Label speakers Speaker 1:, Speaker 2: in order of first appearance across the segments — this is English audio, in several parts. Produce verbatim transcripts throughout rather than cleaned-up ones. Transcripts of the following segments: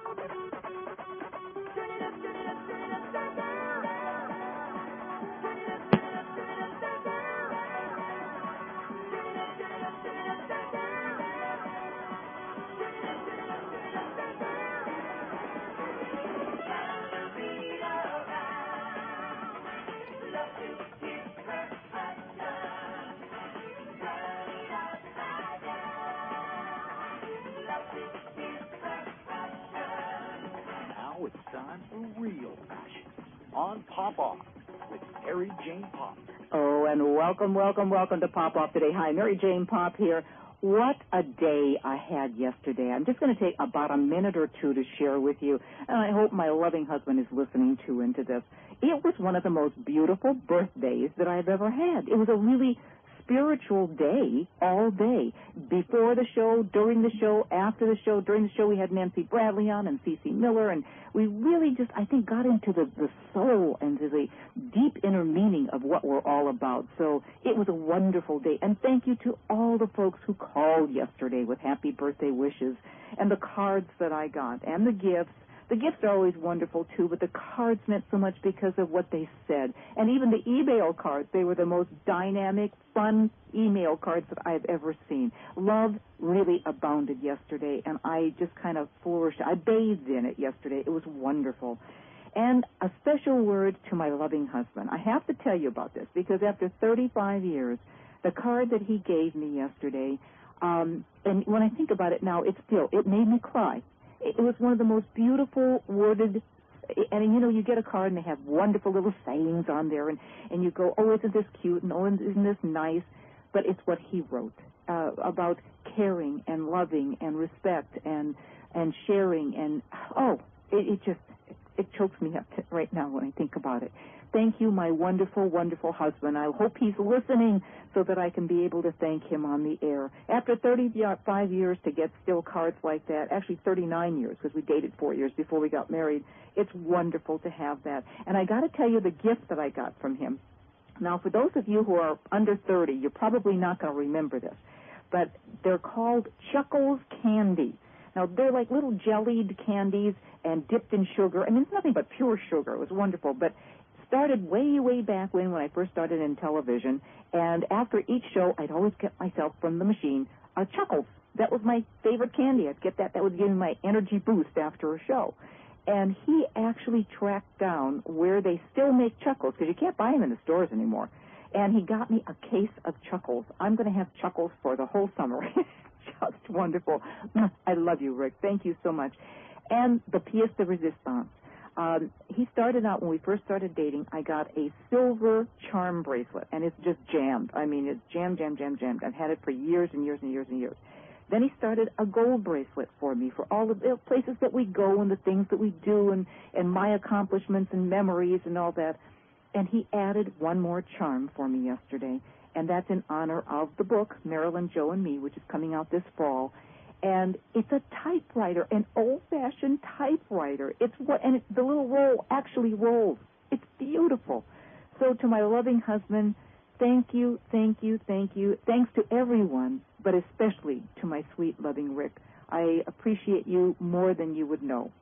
Speaker 1: Now it's time for real passion on Pop Off with Mary Jane Pop.
Speaker 2: Oh, and welcome, welcome, welcome to Pop Off today. Hi, Mary Jane Pop here. What a day I had yesterday. I'm just going to take about a minute or two to share with you, and I hope my loving husband is listening too into this. It was one of the most beautiful birthdays that I've ever had. It was a really spiritual day all day. Before the show, during the show, after the show. During the show, we had Nancy Bradley on and Cece Miller, and we really just, I think, got into the, the soul and to the deep inner meaning of what we're all about. So it was a wonderful day. And thank you to all the folks who called yesterday with happy birthday wishes and the cards that I got and the gifts. The gifts are always wonderful, too, but the cards meant so much because of what they said. And even the email cards, they were the most dynamic, fun email cards that I've ever seen. Love really abounded yesterday, and I just kind of flourished. I bathed in it yesterday. It was wonderful. And a special word to my loving husband. I have to tell you about this because after thirty-five years, the card that he gave me yesterday, um, and when I think about it now, it still, it made me cry. It was one of the most beautiful worded, and, you know, you get a card and they have wonderful little sayings on there, and, and you go, oh, isn't this cute, and oh, isn't this nice? But it's what he wrote uh, about caring and loving and respect and and sharing, and, oh, it, it just, it, it chokes me up t- right now when I think about it. Thank you, my wonderful, wonderful husband. I hope he's listening so that I can be able to thank him on the air. After thirty-five years to get still cards like that, actually thirty-nine years because we dated four years before we got married, it's wonderful to have that. And I got to tell you the gift that I got from him. Now, for those of you who are under thirty, you're probably not going to remember this, but they're called Chuckles Candy. Now, they're like little jellied candies and dipped in sugar. I mean, it's nothing but pure sugar. It was wonderful, but started way, way back when, when I first started in television, and after each show, I'd always get myself from the machine a Chuckles. That was my favorite candy. I'd get that. That would give me my energy boost after a show. And he actually tracked down where they still make Chuckles, because you can't buy them in the stores anymore. And he got me a case of Chuckles. I'm going to have Chuckles for the whole summer. Just wonderful. I love you, Rick. Thank you so much. And the pièce de résistance. Um, he started out, when we first started dating, I got a silver charm bracelet, and it's just jammed. I mean, it's jammed, jammed, jammed, jammed. I've had it for years and years and years and years. Then he started a gold bracelet for me for all the places that we go and the things that we do and, and my accomplishments and memories and all that. And he added one more charm for me yesterday, and that's in honor of the book, Marilyn, Joe, and Me, which is coming out this fall. And it's a typewriter, an old-fashioned typewriter. It's what, and it, the little roll actually rolls. It's beautiful. So to my loving husband, thank you, thank you, thank you. Thanks to everyone, but especially to my sweet, loving Rick. I appreciate you more than you would know.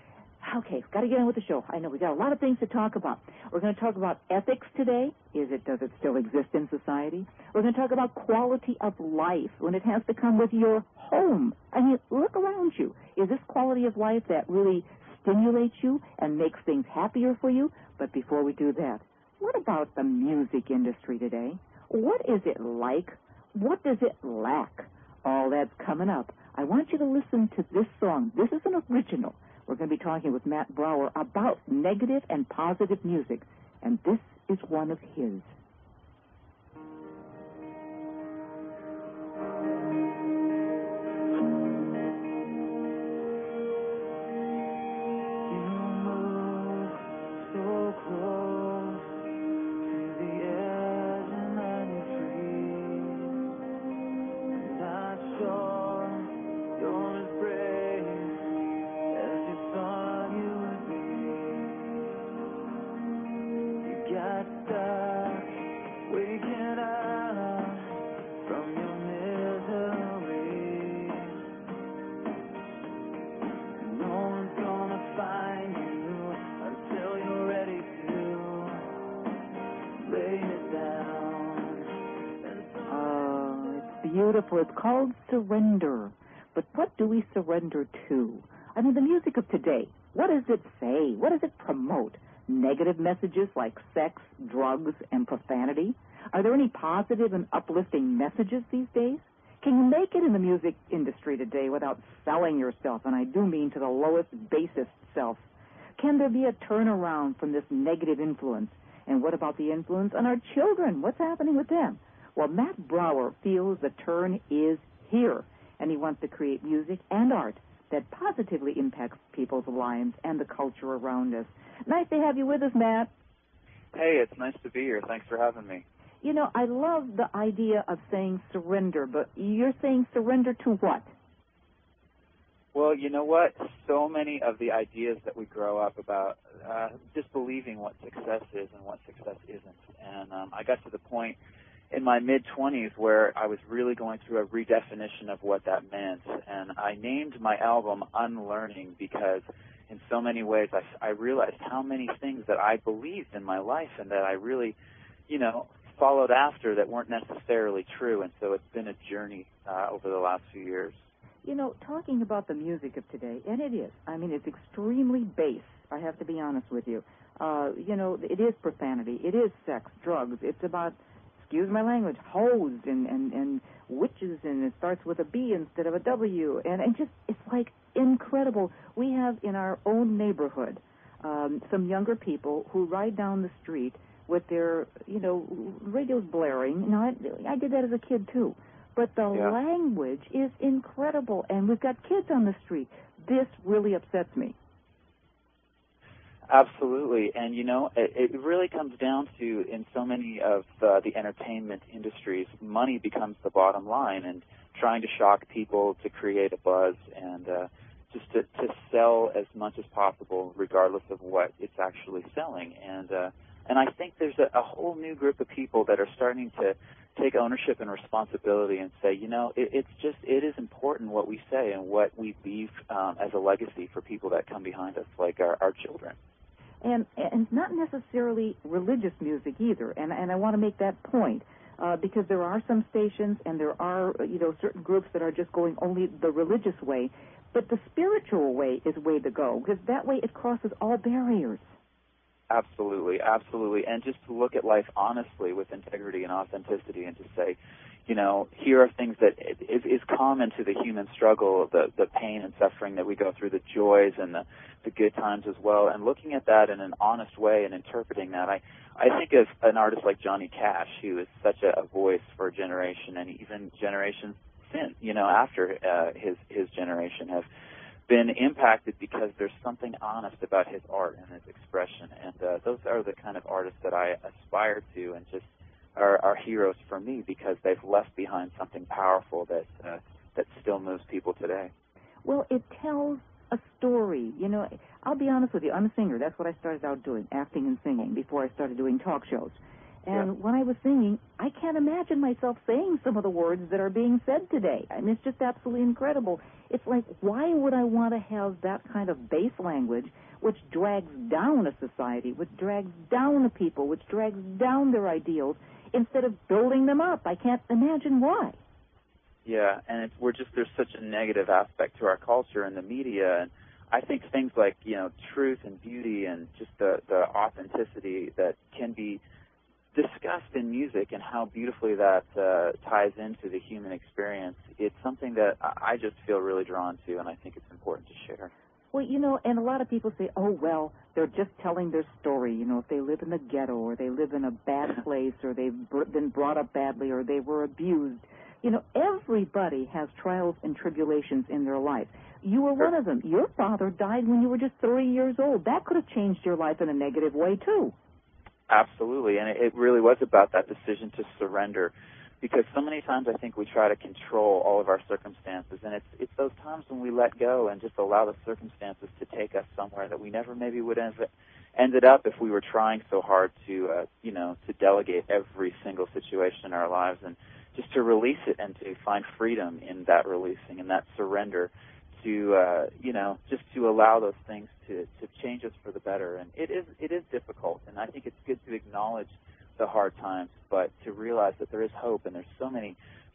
Speaker 2: Okay, got to get on with the show. I know we got a lot of things to talk about. We're going to talk about ethics today. Is it, does it still exist in society? We're going to talk about quality of life when it has to come with your home. I mean, look around you. Is this quality of life that really stimulates you and makes things happier for you? But before we do that, what about the music industry today? What is it like? What does it lack? All that's coming up. I want you to listen to this song. This is an original. We're going to be talking with Matt Brower about negative and positive music, and this is one of his. No one's beautiful. It's called Surrender. But what do we surrender to? I mean, the music of today, what does it say? What does it promote? Negative messages like sex, drugs, and profanity? Are there any positive and uplifting messages these days? Can you make it in the music industry today without selling yourself? And I do mean to the lowest, basest self. Can there be a turnaround from this negative influence? And what about the influence on our children? What's happening with them? Well, Matt Brower feels the turn is here, and he wants to create music and art that positively impacts people's lives and the culture around us. Nice to have you with us, Matt.
Speaker 3: Hey, it's nice to be here. Thanks for having me.
Speaker 2: You know, I love the idea of saying surrender, but you're saying surrender to what?
Speaker 3: Well, you know what? So many of the ideas that we grow up about uh, disbelieving what success is and what success isn't. And um, I got to the point in my mid-twenties where I was really going through a redefinition of what that meant. And I named my album Unlearning because in so many ways I, I realized how many things that I believed in my life and that I really, you know, followed after that weren't necessarily true. And so it's been a journey uh, over the last few years.
Speaker 2: You know, talking about the music of today, and it is, I mean, it's extremely base, I have to be honest with you. Uh, you know, it is profanity, it is sex, drugs, it's about, excuse my language, hoes and, and, and witches, and it starts with a B instead of a W, and, and just, it's like incredible. We have in our own neighborhood um, some younger people who ride down the street with their, you know, radios blaring. Now, I, I did that as a kid, too. But the
Speaker 3: yeah.
Speaker 2: language is incredible, and we've got kids on the street. This really upsets me.
Speaker 3: Absolutely, and you know, it, it really comes down to, in so many of uh, the entertainment industries, money becomes the bottom line, and trying to shock people to create a buzz and uh, just to, to sell as much as possible, regardless of what it's actually selling. And uh, and I think there's a, a whole new group of people that are starting to take ownership and responsibility and say, you know, it, it's just, it is important what we say and what we leave um, as a legacy for people that come behind us, like our, our children.
Speaker 2: And and not necessarily religious music either, and and I want to make that point, uh, because there are some stations and there are, you know, certain groups that are just going only the religious way, but the spiritual way is way to go, because that way it crosses all barriers.
Speaker 3: Absolutely, absolutely. And just to look at life honestly with integrity and authenticity and to say, you know, here are things that is, is common to the human struggle, the, the pain and suffering that we go through, the joys and the, the good times as well, and looking at that in an honest way and interpreting that. I, I think of an artist like Johnny Cash, who is such a, a voice for a generation, and even generations since, you know, after uh, his, his generation have been impacted because there's something honest about his art and his expression, and uh, those are the kind of artists that I aspire to and just are, are heroes for me because they've left behind something powerful that uh, that still moves people today.
Speaker 2: Well, it tells a story. You know, I'll be honest with you, I'm a singer. That's what I started out doing, acting and singing, before I started doing talk shows. And
Speaker 3: yeah.
Speaker 2: when I was singing, I can't imagine myself saying some of the words that are being said today. I mean, it's just absolutely incredible. It's like, why would I want to have that kind of base language which drags down a society, which drags down a people, which drags down their ideals, instead of building them up? I can't imagine why.
Speaker 3: Yeah, and it's, we're just, there's such a negative aspect to our culture and the media, and I think things like, you know, truth and beauty and just the, the authenticity that can be discussed in music and how beautifully that uh, ties into the human experience, it's something that I just feel really drawn to, and I think it's important to share.
Speaker 2: Well, you know, and a lot of people say, oh, well, they're just telling their story. You know, if they live in the ghetto or they live in a bad place or they've been brought up badly or they were abused. You know, everybody has trials and tribulations in their life. You were one of them. Your father died when you were just three years old. That could have changed your life in a negative way, too.
Speaker 3: Absolutely, and it really was about that decision to surrender, because so many times I think we try to control all of our circumstances, and it's it's those times when we let go and just allow the circumstances to take us somewhere that we never maybe would have ended up if we were trying so hard to, uh, you know, to delegate every single situation in our lives, and just to release it and to find freedom in that releasing and that surrender, to uh, you know, just to allow those things to, to change us for the better. And it is it is difficult, and I think it's good to acknowledge the hard times, but to realize that there is hope, and there's so many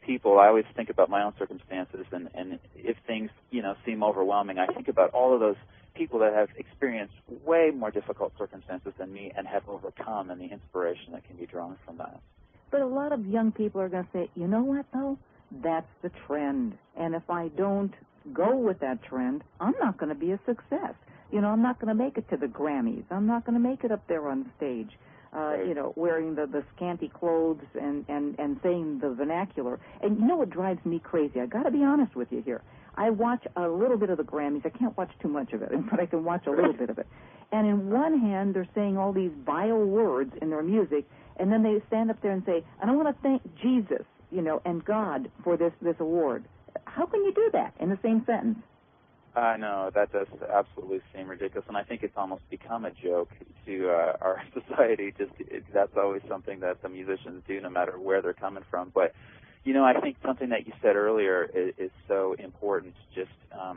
Speaker 3: people, I always think about my own circumstances, and, and if things, you know, seem overwhelming, I think about all of those people that have experienced way more difficult circumstances than me and have overcome, and the inspiration that can be drawn from that.
Speaker 2: But a lot of young people are going to say, you know what, though? That's the trend. And if I don't go with that trend, I'm not going to be a success. You know, I'm not going to make it to the Grammys. I'm not going to make it up there on stage, uh, right. you know, wearing the, the scanty clothes and, and, and saying the vernacular. And you know what drives me crazy? I got to be honest with you here. I watch a little bit of the Grammys. I can't watch too much of it, but I can watch a little bit of it. And in one hand, they're saying all these vile words in their music, and then they stand up there and say, and I want to thank Jesus, you know, and God for this, this award. How can you do that in the same sentence?
Speaker 3: I know, that does absolutely seem ridiculous, and I think it's almost become a joke to uh, our society. Just it, that's always something that the musicians do, no matter where they're coming from. But, you know, I think something that you said earlier is, is so important. Just, um,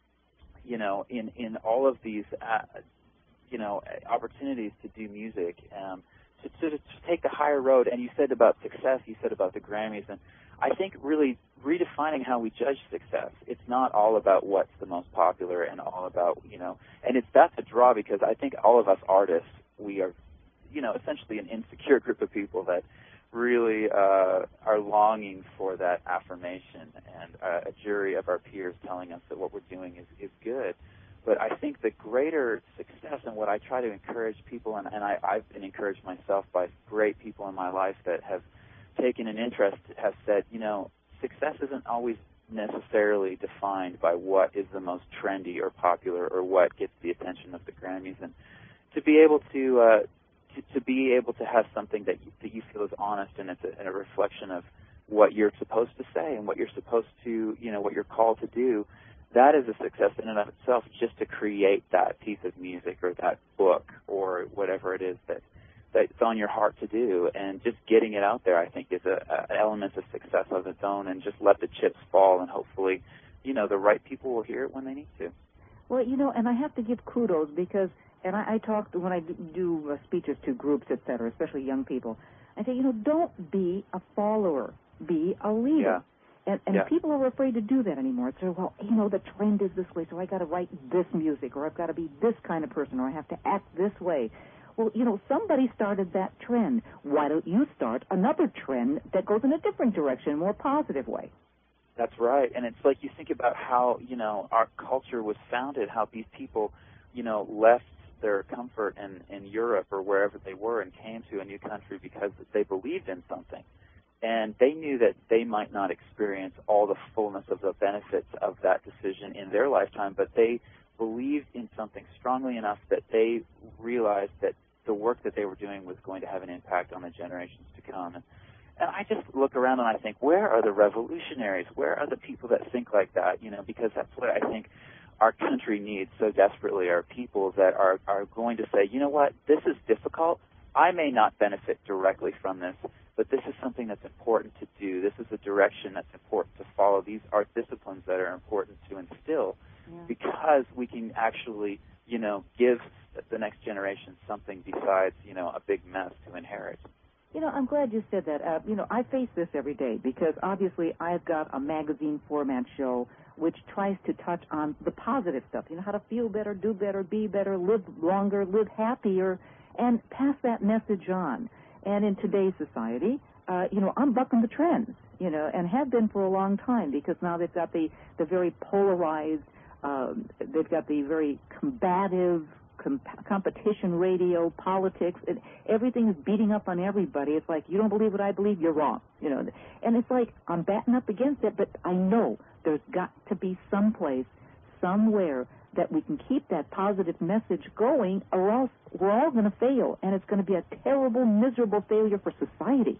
Speaker 3: you know, in, in all of these, uh, you know, opportunities to do music, um, to, to, to take the higher road. And you said about success, you said about the Grammys, and I think really redefining how we judge success. It's not all about what's the most popular and all about, you know, and it's that's a draw because I think all of us artists, we are, you know, essentially an insecure group of people that really uh, are longing for that affirmation and uh, a jury of our peers telling us that what we're doing is, is good. But I think the greater success and what I try to encourage people, and, and I, I've been encouraged myself by great people in my life that have taken an interest, have said, you know, success isn't always necessarily defined by what is the most trendy or popular or what gets the attention of the Grammys. And to be able to uh, to, to be able to have something that you, that you feel is honest and it's a, and a reflection of what you're supposed to say and what you're supposed to, you know, what you're called to do, that is a success in and of itself, just to create that piece of music or that book or whatever it is that that's on your heart to do, and just getting it out there, I think, is a, a element of success of its own, and just let the chips fall, and hopefully, you know, the right people will hear it when they need to.
Speaker 2: Well, you know, and I have to give kudos because, and I, I talk, when I do uh, speeches to groups, et cetera, especially young people, I say, you know, don't be a follower, be a leader.
Speaker 3: Yeah.
Speaker 2: And, and
Speaker 3: yeah.
Speaker 2: people are afraid to do that anymore. It's like, well, you know, the trend is this way, so I got to write this music, or I've got to be this kind of person, or I have to act this way. Well, you know, somebody started that trend. Why don't you start another trend that goes in a different direction, a more positive way?
Speaker 3: That's right. And it's like you think about how, you know, our culture was founded, how these people, you know, left their comfort in, in Europe or wherever they were and came to a new country because they believed in something. And they knew that they might not experience all the fullness of the benefits of that decision in their lifetime, but they believed in something strongly enough that they realized that the work that they were doing was going to have an impact on the generations to come. And, and I just look around and I think, where are the revolutionaries? Where are the people that think like that? You know, because that's what I think our country needs so desperately, are people that are, are going to say, you know what, this is difficult. I may not benefit directly from this, but this is something that's important to do. This is a direction that's important to follow. These are disciplines that are important to instill. Yeah. Because we can actually, you know, give the next generation something besides, you know, a big mess to inherit.
Speaker 2: You know, I'm glad you said that. Uh, you know, I face this every day because obviously I've got a magazine format show which tries to touch on the positive stuff, you know, how to feel better, do better, be better, live longer, live happier, and pass that message on. And in today's society, uh, you know, I'm bucking the trends, you know, and have been for a long time because now they've got the, the very polarized, Um, they've got the very combative comp- competition radio, politics, and everything is beating up on everybody. It's like, you don't believe what I believe, you're wrong. You know, and it's like, I'm batting up against it, but I know there's got to be some place, somewhere, that we can keep that positive message going, or else we're all going to fail, and it's going to be a terrible, miserable failure for society.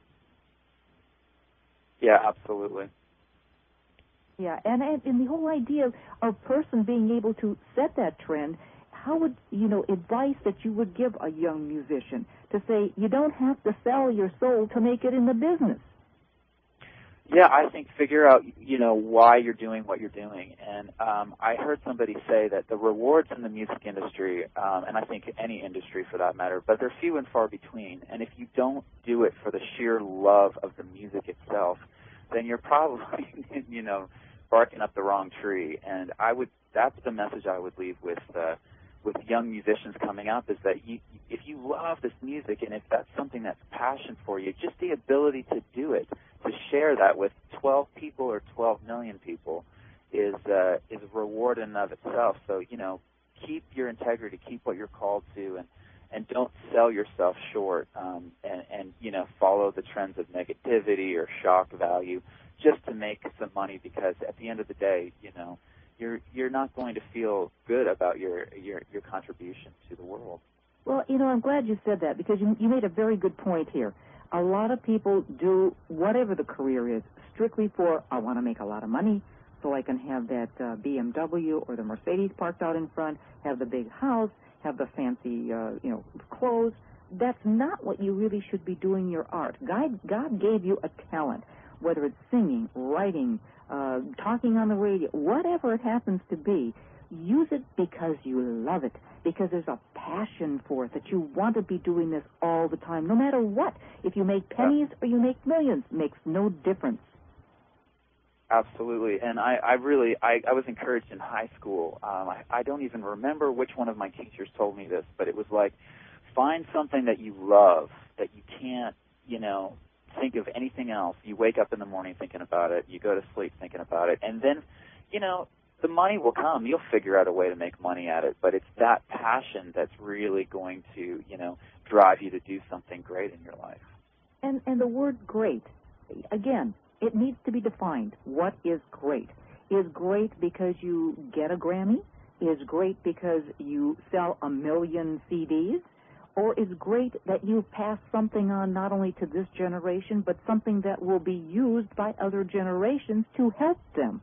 Speaker 3: Yeah, absolutely.
Speaker 2: Yeah, and, and the whole idea of a person being able to set that trend, how would, you know, advice that you would give a young musician to say, you don't have to sell your soul to make it in the business?
Speaker 3: Yeah, I think figure out, you know, why you're doing what you're doing. And um, I heard somebody say that the rewards in the music industry, um, and I think any industry for that matter, but they're few and far between. And if you don't do it for the sheer love of the music itself, then you're probably, you know, barking up the wrong tree. And I would, that's the message I would leave with, uh, with young musicians coming up, is that you, if you love this music and if that's something that's passion for you, just the ability to do it, to share that with twelve people or twelve million people is, uh, is a reward in and of itself. So, you know, keep your integrity, keep what you're called to, and, and don't sell yourself short, um, and, and, you know, follow the trends of negativity or shock value just to make some money, because at the end of the day, you know, you're you're not going to feel good about your, your, your contribution to the world.
Speaker 2: Well, you know, I'm glad you said that, because you, you made a very good point here. A lot of people do whatever the career is strictly for, I want to make a lot of money so I can have that uh, B M W or the Mercedes parked out in front, have the big house, have the fancy, uh, you know, clothes. That's not what you really should be doing your art. God, God gave you a talent, whether it's singing, writing, uh, talking on the radio, whatever it happens to be. Use it because you love it, because there's a passion for it, that you want to be doing this all the time, no matter what. If you make pennies or you make millions, makes no difference.
Speaker 3: Absolutely, and I, I really, I, I was encouraged in high school. Um, I, I don't even remember which one of my teachers told me this, but it was like, find something that you love, that you can't, you know, think of anything else. You wake up in the morning thinking about it, you go to sleep thinking about it, and then, you know, the money will come. You'll figure out a way to make money at it, but it's that passion that's really going to, you know, drive you to do something great in your life.
Speaker 2: And, and the word great, again, it needs to be defined. What is great? Is great because you get a Grammy? Is great because you sell a million C Ds? Or is great that you pass something on not only to this generation, but something that will be used by other generations to help them?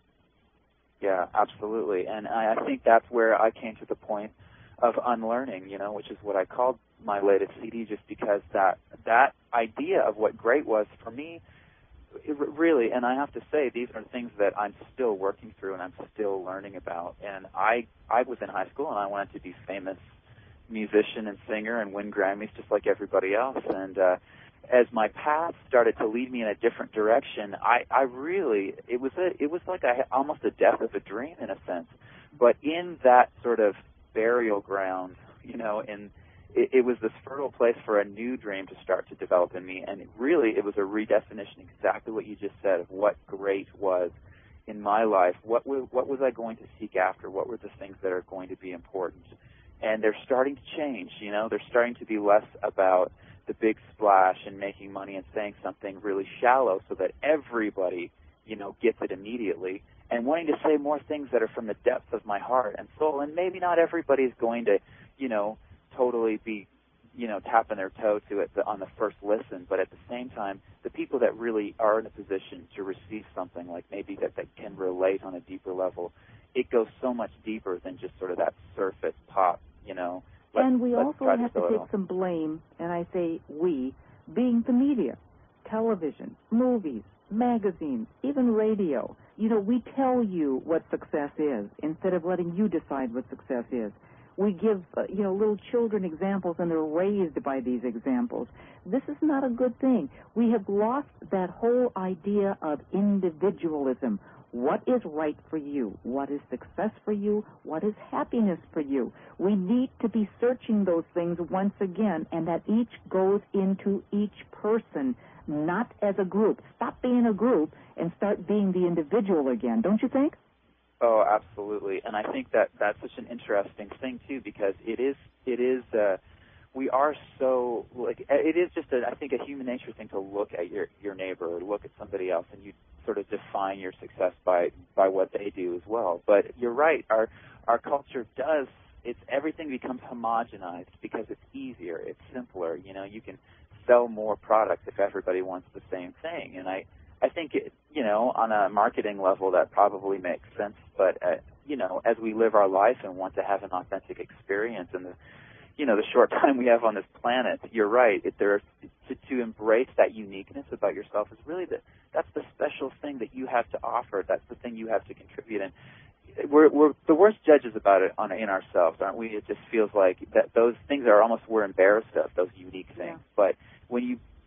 Speaker 3: Yeah, absolutely. And I, I think that's where I came to the point of unlearning, you know, which is what I called my latest C D, just because that that idea of what great was for me, it really, and I have to say, these are things that I'm still working through and I'm still learning about. And I, I was in high school and I wanted to be famous musician and singer and win Grammys just like everybody else. And uh, as my path started to lead me in a different direction, I, I really, it was a, it was like a, almost a death of a dream in a sense. But in that sort of burial ground, you know, in It, it was this fertile place for a new dream to start to develop in me, and it really it was a redefinition, exactly what you just said, of what great was in my life. What was, what was I going to seek after? What were the things that are going to be important? And they're starting to change, you know. They're starting to be less about the big splash and making money and saying something really shallow so that everybody, you know, gets it immediately, and wanting to say more things that are from the depths of my heart and soul. And maybe not everybody's going to, you know, totally be, you know, tapping their toe to it on the first listen, but at the same time, the people that really are in a position to receive something, like maybe that, that can relate on a deeper level, it goes so much deeper than just sort of that surface pop, you know. Let's,
Speaker 2: and we also
Speaker 3: to
Speaker 2: have to take some blame, and I say we, being the media, television, movies, magazines, even radio. You know, we tell you what success is instead of letting you decide what success is. We give, uh, you know, little children examples, and they're raised by these examples. This is not a good thing. We have lost that whole idea of individualism. What is right for you? What is success for you? What is happiness for you? We need to be searching those things once again, and that each goes into each person, not as a group. Stop being a group and start being the individual again, don't you think?
Speaker 3: Oh, absolutely. And I think that that's such an interesting thing, too, because it is, it is, uh, we are so, like, it is just, a, I think, a human nature thing to look at your, your neighbor or look at somebody else, and you sort of define your success by, by what they do as well. But you're right, our, our culture does, it's, everything becomes homogenized because it's easier, it's simpler. You know, you can sell more products if everybody wants the same thing. And I, I think, it, you know, on a marketing level, that probably makes sense. But, uh, you know, as we live our life and want to have an authentic experience in the, you know, the short time we have on this planet, you're right. It, there, to, to embrace that uniqueness about yourself is really the, that's the special thing that you have to offer. That's the thing you have to contribute. And we're, we're the worst judges about it on, in ourselves, aren't we? It just feels like that those things are almost, we're embarrassed of, those unique things.
Speaker 2: Yeah.
Speaker 3: But when you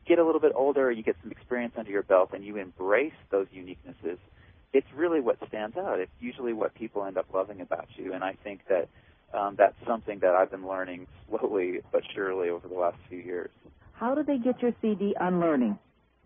Speaker 3: get a little bit older, you get some experience under your belt, and you embrace those uniquenesses, it's really what stands out. It's usually what people end up loving about you, and I think that um, that's something that I've been learning slowly but surely over the last few years.
Speaker 2: How do they get your C D, Unlearning?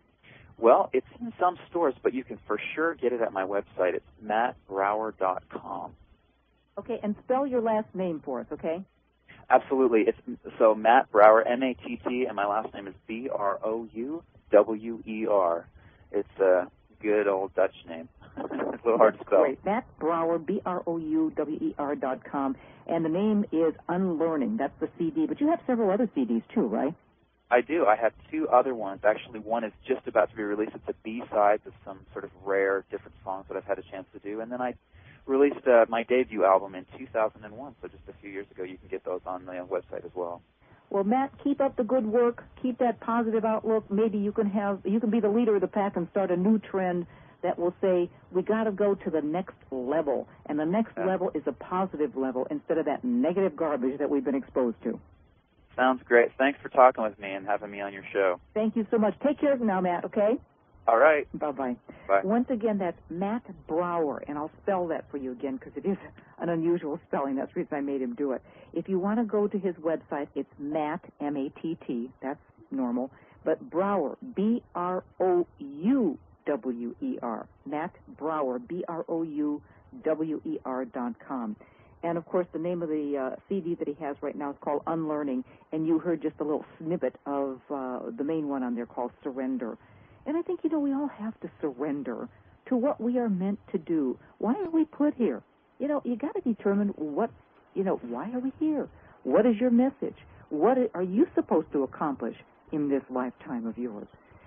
Speaker 3: Well, it's in some stores, but you can for sure get it at my website. It's matt brower dot com.
Speaker 2: Okay, and spell your last name for us, okay?
Speaker 3: Absolutely. It's so Matt Brower, M A T T, and my last name is B R O U W E R. It's a good old Dutch name. It's a little hard to spell.
Speaker 2: Great. Matt Brower, B R O U W E R dot com, and the name is Unlearning. That's the C D, but you have several other C Ds too, right?
Speaker 3: I do. I have two other ones. Actually, one is just about to be released. It's a B-side of some sort of rare, different songs that I've had a chance to do. And then I released uh, my debut album in two thousand one, so just a few years ago. You can get those on the website as well.
Speaker 2: Well, Matt, keep up the good work. Keep that positive outlook. Maybe you can have you can be the leader of the pack and start a new trend that will say we got to go to the next level, and the next yeah. level is a positive level instead of that negative garbage that we've been exposed to.
Speaker 3: Sounds great. Thanks for talking with me and having me on your show.
Speaker 2: Thank you so much. Take care now, Matt, okay?
Speaker 3: All right.
Speaker 2: Bye-bye.
Speaker 3: Bye.
Speaker 2: Once again, that's Matt Brower, and I'll spell that for you again because it is an unusual spelling. That's the reason I made him do it. If you want to go to his website, it's Matt, M A T T. That's normal. But Brower, B R O U W E R. Matt Brower, B R O U W E R dot com. And, of course, the name of the uh, C D that he has right now is called Unlearning, and you heard just a little snippet of uh, the main one on there called Surrender. And I think, you know, we all have to surrender to what we are meant to do. Why are we put here? You know, you got to determine what, you know, why are we here? What is your message? What are you supposed to accomplish in this lifetime of yours?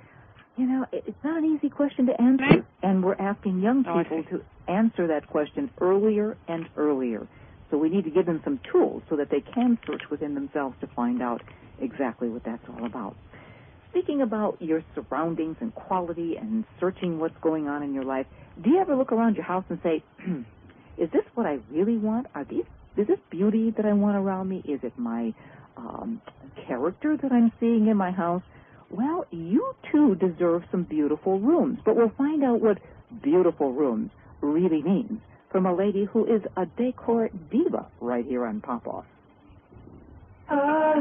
Speaker 2: You know, it's not an easy question to answer, and we're asking young people to answer that question earlier and earlier. So we need to give them some tools so that they can search within themselves to find out exactly what that's all about. Speaking about your surroundings and quality and searching what's going on in your life, do you ever look around your house and say, is this what I really want? Are these, is this beauty that I want around me? Is it my um, character that I'm seeing in my house? Well, you too deserve some beautiful rooms, but we'll find out what beautiful rooms really means from a lady who is a decor diva right here on Pop-Off.
Speaker 4: Ah,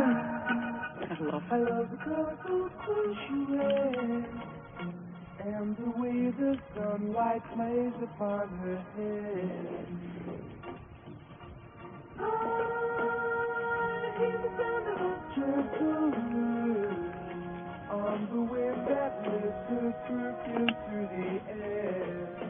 Speaker 4: I love, I love the colorful clothes you wear, and the way the sunlight plays upon her head. Ah, I hear the sound of a gentle wind on the wind that lifts her perfume through the air.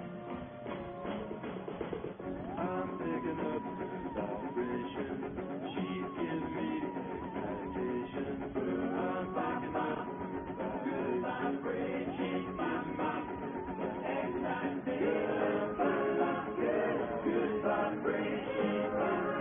Speaker 4: I'm picking up good vibrations. She's giving me excitation. I'm picking up good vibrations. She's giving me excitation. Good, good vibrations.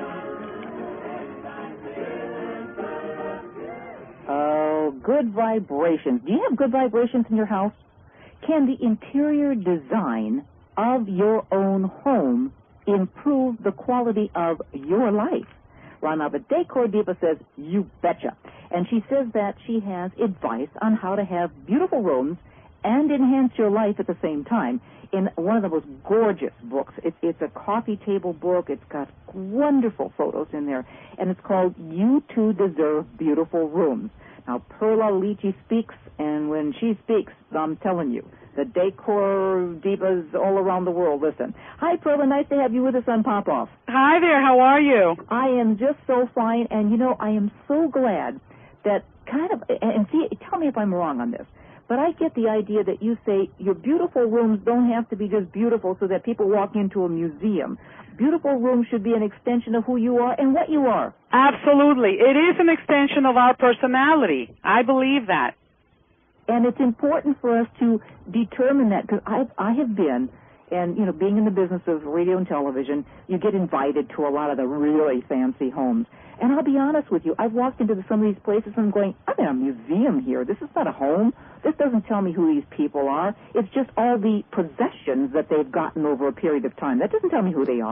Speaker 2: Oh, good vibrations. Do you have good vibrations in your house? Can the interior design of your own home improve the quality of your life? Well, now the Decor Diva says, you betcha. And she says that she has advice on how to have beautiful rooms and enhance your life at the same time in one of the most gorgeous books. It, it's a coffee table book. It's got wonderful photos in there, and it's called You Too Deserve Beautiful Rooms. Now, Perla Lichi speaks, and when she speaks, I'm telling you, the Decor Divas all around the world listen. Hi, Perla. Nice to have you with us on Pop-Off.
Speaker 5: Hi there. How are you?
Speaker 2: I am just so fine, and, you know, I am so glad that kind of, and see, tell me if I'm wrong on this, but I get the idea that you say your beautiful rooms don't have to be just beautiful so that people walk into a museum. Beautiful rooms should be an extension of who you are and what you are.
Speaker 5: Absolutely. It is an extension of our personality. I believe that.
Speaker 2: And it's important for us to determine that, because I I have been, and, you know, being in the business of radio and television, you get invited to a lot of the really fancy homes. And I'll be honest with you, I've walked into some of these places and I'm going, I'm in a museum here. This is not a home. This doesn't tell me who these people are. It's just all the possessions that they've gotten over a period of time. That doesn't tell me who they are.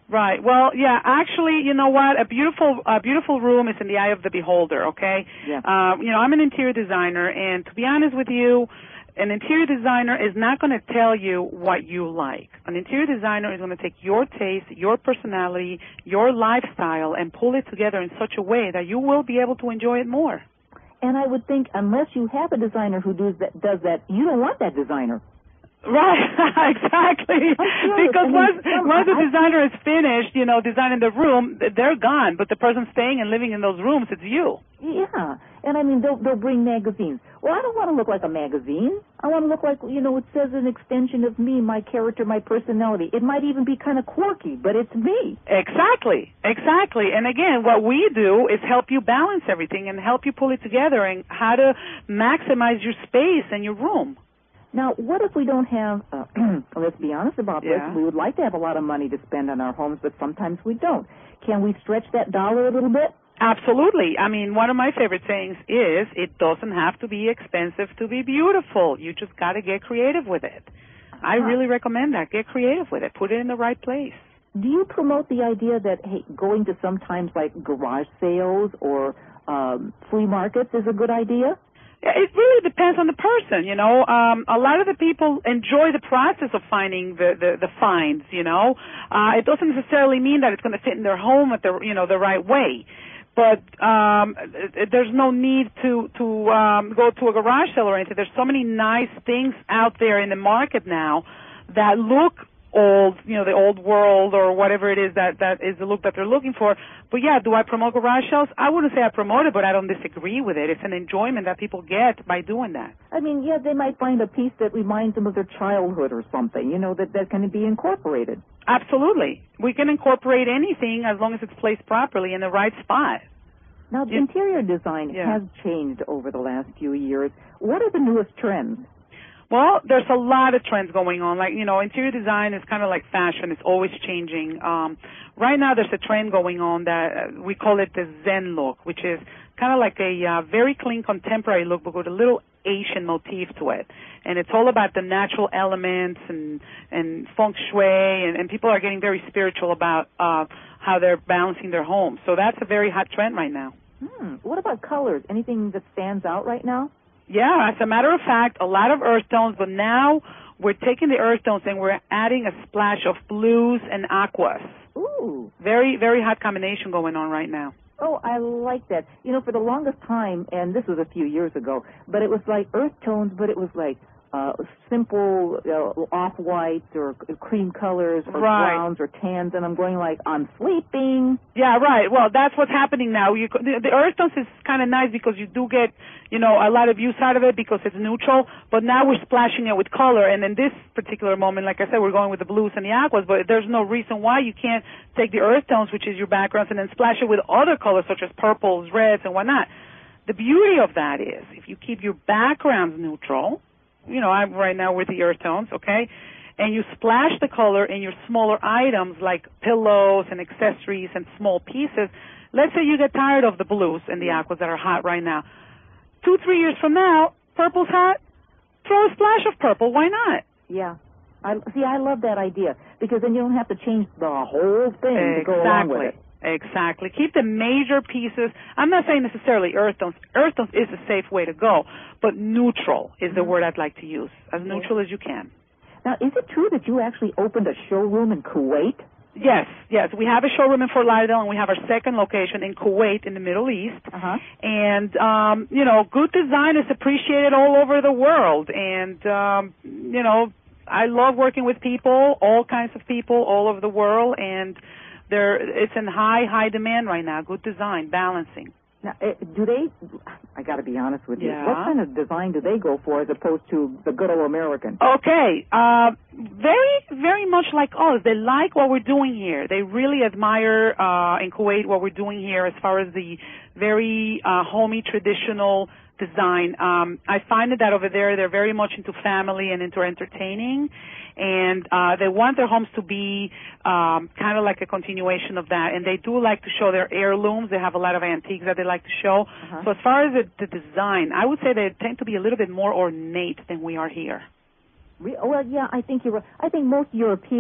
Speaker 5: Right. Well, yeah. Actually, you know what? A beautiful, a beautiful room is in the eye of the beholder. Okay.
Speaker 2: Yeah.
Speaker 5: Um, you know, I'm an interior designer, and to be honest with you, an interior designer is not going to tell you what you like. An interior designer is going to take your taste, your personality, your lifestyle, and pull it together in such a way that you will be able to enjoy it more.
Speaker 2: And I would think unless you have a designer who does that, does that, you don't want that designer.
Speaker 5: Right, exactly. Because I mean, once once the designer is finished, you know, designing the room, they're gone. But the person staying and living in those rooms, it's you.
Speaker 2: Yeah, and I mean, they'll they'll bring magazines. Well, I don't want to look like a magazine. I want to look like, you know, it says an extension of me, my character, my personality. It might even be kind of quirky, but it's me.
Speaker 5: Exactly, exactly. And again, what we do is help you balance everything and help you pull it together and how to maximize your space and your room.
Speaker 2: Now, what if we don't have, uh, let's be honest about
Speaker 5: yeah.
Speaker 2: this, we would like to have a lot of money to spend on our homes, but sometimes we don't. Can we stretch that dollar a little bit?
Speaker 5: Absolutely. I mean, one of my favorite sayings is it doesn't have to be expensive to be beautiful. You just got to get creative with it. Uh-huh. I really recommend that. Get creative with it. Put it in the right place.
Speaker 2: Do you promote the idea that, hey, going to sometimes like garage sales or um, flea markets is a good idea?
Speaker 5: It really depends on the person, you know. Um, a lot of the people enjoy the process of finding the, the, the finds, you know. Uh, it doesn't necessarily mean that it's going to fit in their home at the, you know, the right way. But um, there's no need to, to um, go to a garage sale or anything. There's so many nice things out there in the market now that look old, you know, the old world or whatever it is that, that is the look that they're looking for. But, yeah, do I promote garage sales? I wouldn't say I promote it, but I don't disagree with it. It's an enjoyment that people get by doing that.
Speaker 2: I mean, yeah, they might find a piece that reminds them of their childhood or something, you know, that, that can be incorporated.
Speaker 5: Absolutely. We can incorporate anything as long as it's placed properly in the right spot.
Speaker 2: Now, the
Speaker 5: yeah.
Speaker 2: interior design
Speaker 5: yeah.
Speaker 2: has changed over the last few years. What are the newest trends?
Speaker 5: Well, there's a lot of trends going on. Like, you know, interior design is kind of like fashion. It's always changing. Um, right now there's a trend going on that uh, we call it the Zen look, which is kind of like a uh, very clean contemporary look, but with a little Asian motif to it. And it's all about the natural elements and, and feng shui, and, and people are getting very spiritual about uh, how they're balancing their homes. So that's a very hot trend right now.
Speaker 2: Hmm. What about colors? Anything that stands out right now?
Speaker 5: Yeah, as a matter of fact, a lot of earth tones, but now we're taking the earth tones and we're adding a splash of blues and aquas.
Speaker 2: Ooh.
Speaker 5: Very, very hot combination going on right now.
Speaker 2: Oh, I like that. You know, for the longest time, and this was a few years ago, but it was like earth tones, but it was like uh, simple uh, off-whites or cream colors or
Speaker 5: right.
Speaker 2: browns or tans, and I'm going like, I'm sleeping.
Speaker 5: Yeah, right. Well, that's what's happening now. You, the, the earth tones is kind of nice because you do get, you know, a lot of use out of it because it's neutral, but now we're splashing it with color, and in this particular moment, like I said, we're going with the blues and the aquas, but there's no reason why you can't take the earth tones, which is your backgrounds, and then splash it with other colors such as purples, reds, and whatnot. The beauty of that is if you keep your backgrounds neutral, you know, I'm right now with the earth tones, okay, and you splash the color in your smaller items like pillows and accessories and small pieces. Let's say you get tired of the blues and the aquas that are hot right now. Two, three years from now, purple's hot. Throw a splash of purple. Why not?
Speaker 2: Yeah. I, see, I love that idea because then you don't have to change the whole thing
Speaker 5: exactly.
Speaker 2: to go along with it.
Speaker 5: Exactly. Keep the major pieces. I'm not saying necessarily earth tones. Earth tones is a safe way to go, but neutral is the word I'd like to use. As neutral as you can.
Speaker 2: Now, is it true that you actually opened a showroom in Kuwait?
Speaker 5: Yes, yes. We have a showroom in Fort Lauderdale, and we have our second location in Kuwait in the Middle East.
Speaker 2: Uh-huh.
Speaker 5: And, um, you know, good design is appreciated all over the world. And, um, you know, I love working with people, all kinds of people all over the world, and There, it's in high, high demand right now. Good design, balancing.
Speaker 2: Now, uh, do they? I got to be honest with you.
Speaker 5: Yeah.
Speaker 2: What kind of design do they go for as opposed to the good old American?
Speaker 5: Okay, uh, very, very much like us. They like what we're doing here. They really admire uh, in Kuwait what we're doing here as far as the very uh, homey, traditional design. Um, I find that over there they're very much into family and into entertaining, and uh, they want their homes to be um, kind of like a continuation of that. And they do like to show their heirlooms. They have a lot of antiques that they like to show.
Speaker 2: Uh-huh.
Speaker 5: So as far as the, the design, I would say they tend to be a little bit more ornate than we are here.
Speaker 2: Well, yeah, I think you're right. I think most European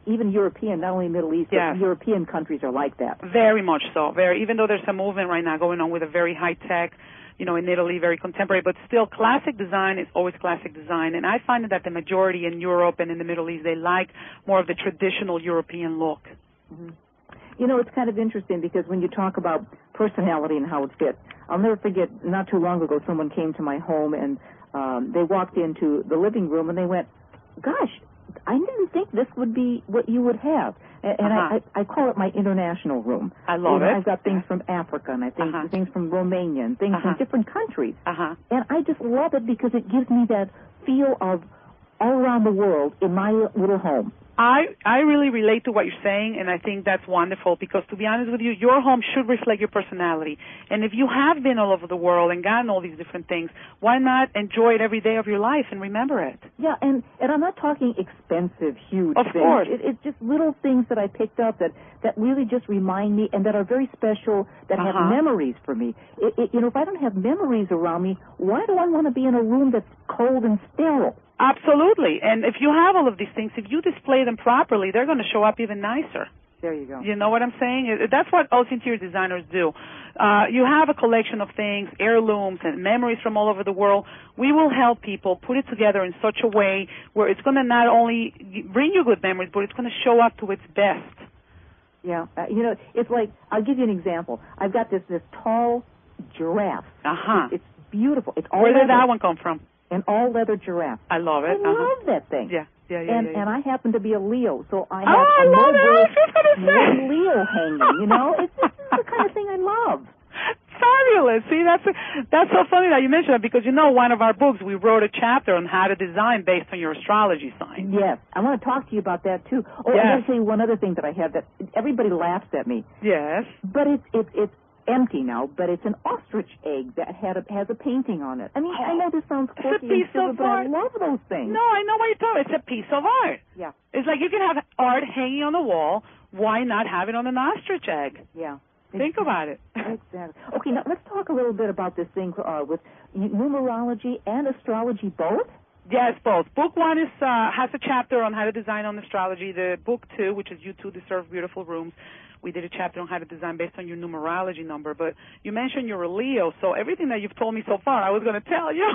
Speaker 2: even European, not only Middle East,
Speaker 5: Yes.
Speaker 2: but European countries are like that.
Speaker 5: Very much so. Very, even though there's a movement right now going on with a very high tech, you know, in Italy, very contemporary, but still classic design is always classic design. And I find that the majority in Europe and in the Middle East, they like more of the traditional European look.
Speaker 2: Mm-hmm. You know, it's kind of interesting because when you talk about personality and how it fits, I'll never forget, not too long ago, someone came to my home and um, they walked into the living room and they went, gosh, I didn't think this would be what you would have. And, and
Speaker 5: uh-huh.
Speaker 2: I, I, I call it my international room.
Speaker 5: I love
Speaker 2: you know,
Speaker 5: it.
Speaker 2: I've got things from Africa and I think
Speaker 5: uh-huh.
Speaker 2: things from Romania and things
Speaker 5: uh-huh.
Speaker 2: from different countries.
Speaker 5: Uh-huh.
Speaker 2: And I just love it because it gives me that feel of all around the world in my little home.
Speaker 5: I, I really relate to what you're saying, and I think that's wonderful because, to be honest with you, your home should reflect your personality. And if you have been all over the world and gotten all these different things, why not enjoy it every day of your life and remember it?
Speaker 2: Yeah, and, and I'm not talking expensive, huge
Speaker 5: of
Speaker 2: things.
Speaker 5: Of course.
Speaker 2: It, it's just little things that I picked up that, that really just remind me and that are very special, that
Speaker 5: uh-huh.
Speaker 2: have memories for me. It, it, you know, if I don't have memories around me, why do I want to be in a room that's cold and sterile?
Speaker 5: Absolutely. And if you have all of these things, if you display them properly, they're going to show up even nicer.
Speaker 2: There you go.
Speaker 5: You know what I'm saying? That's what all interior designers do. Uh, you have a collection of things, heirlooms and memories from all over the world. We will help people put it together in such a way where it's going to not only bring you good memories, but it's going to show up to its best.
Speaker 2: Yeah. Uh, you know, it's like, I'll give you an example. I've got this, this tall giraffe.
Speaker 5: Uh-huh.
Speaker 2: It's, it's beautiful. It's all
Speaker 5: Where did
Speaker 2: leather.
Speaker 5: that one come from?
Speaker 2: An all-leather giraffe.
Speaker 5: I love it.
Speaker 2: I
Speaker 5: uh-huh.
Speaker 2: love that thing.
Speaker 5: Yeah, yeah, yeah.
Speaker 2: And
Speaker 5: yeah, yeah.
Speaker 2: and I happen to be a Leo, so I have
Speaker 5: oh, I
Speaker 2: a
Speaker 5: love
Speaker 2: noble
Speaker 5: it. I was gonna say.
Speaker 2: Leo hanging. You know, it's this is the kind of thing I love.
Speaker 5: Fabulous. See, that's that's so funny that you mentioned that because you know one of our books we wrote a chapter on how to design based on your astrology sign.
Speaker 2: Yes, I want to talk to you about that too. Oh,
Speaker 5: yes.
Speaker 2: I'm going to tell you one other thing that I have that everybody laughs at me.
Speaker 5: Yes.
Speaker 2: But it's it's it's. empty now, but it's an ostrich egg that had a, has a painting on it. I mean, oh, I know this sounds quirky and stupid, but I love those things.
Speaker 5: No, I know what you're talking about. It's a piece of art.
Speaker 2: Yeah.
Speaker 5: It's like you can have art hanging on the wall. Why not have it on an ostrich egg?
Speaker 2: Yeah.
Speaker 5: Think
Speaker 2: exactly.
Speaker 5: about it.
Speaker 2: Exactly. Okay, now let's talk a little bit about this thing uh, with numerology and astrology both.
Speaker 5: Yes, both. Book one is uh, has a chapter on how to design on astrology. The book two, which is You Too Deserve Beautiful Rooms, we did a chapter on how to design based on your numerology number. But you mentioned you're a Leo, so everything that you've told me so far, I was going to tell you.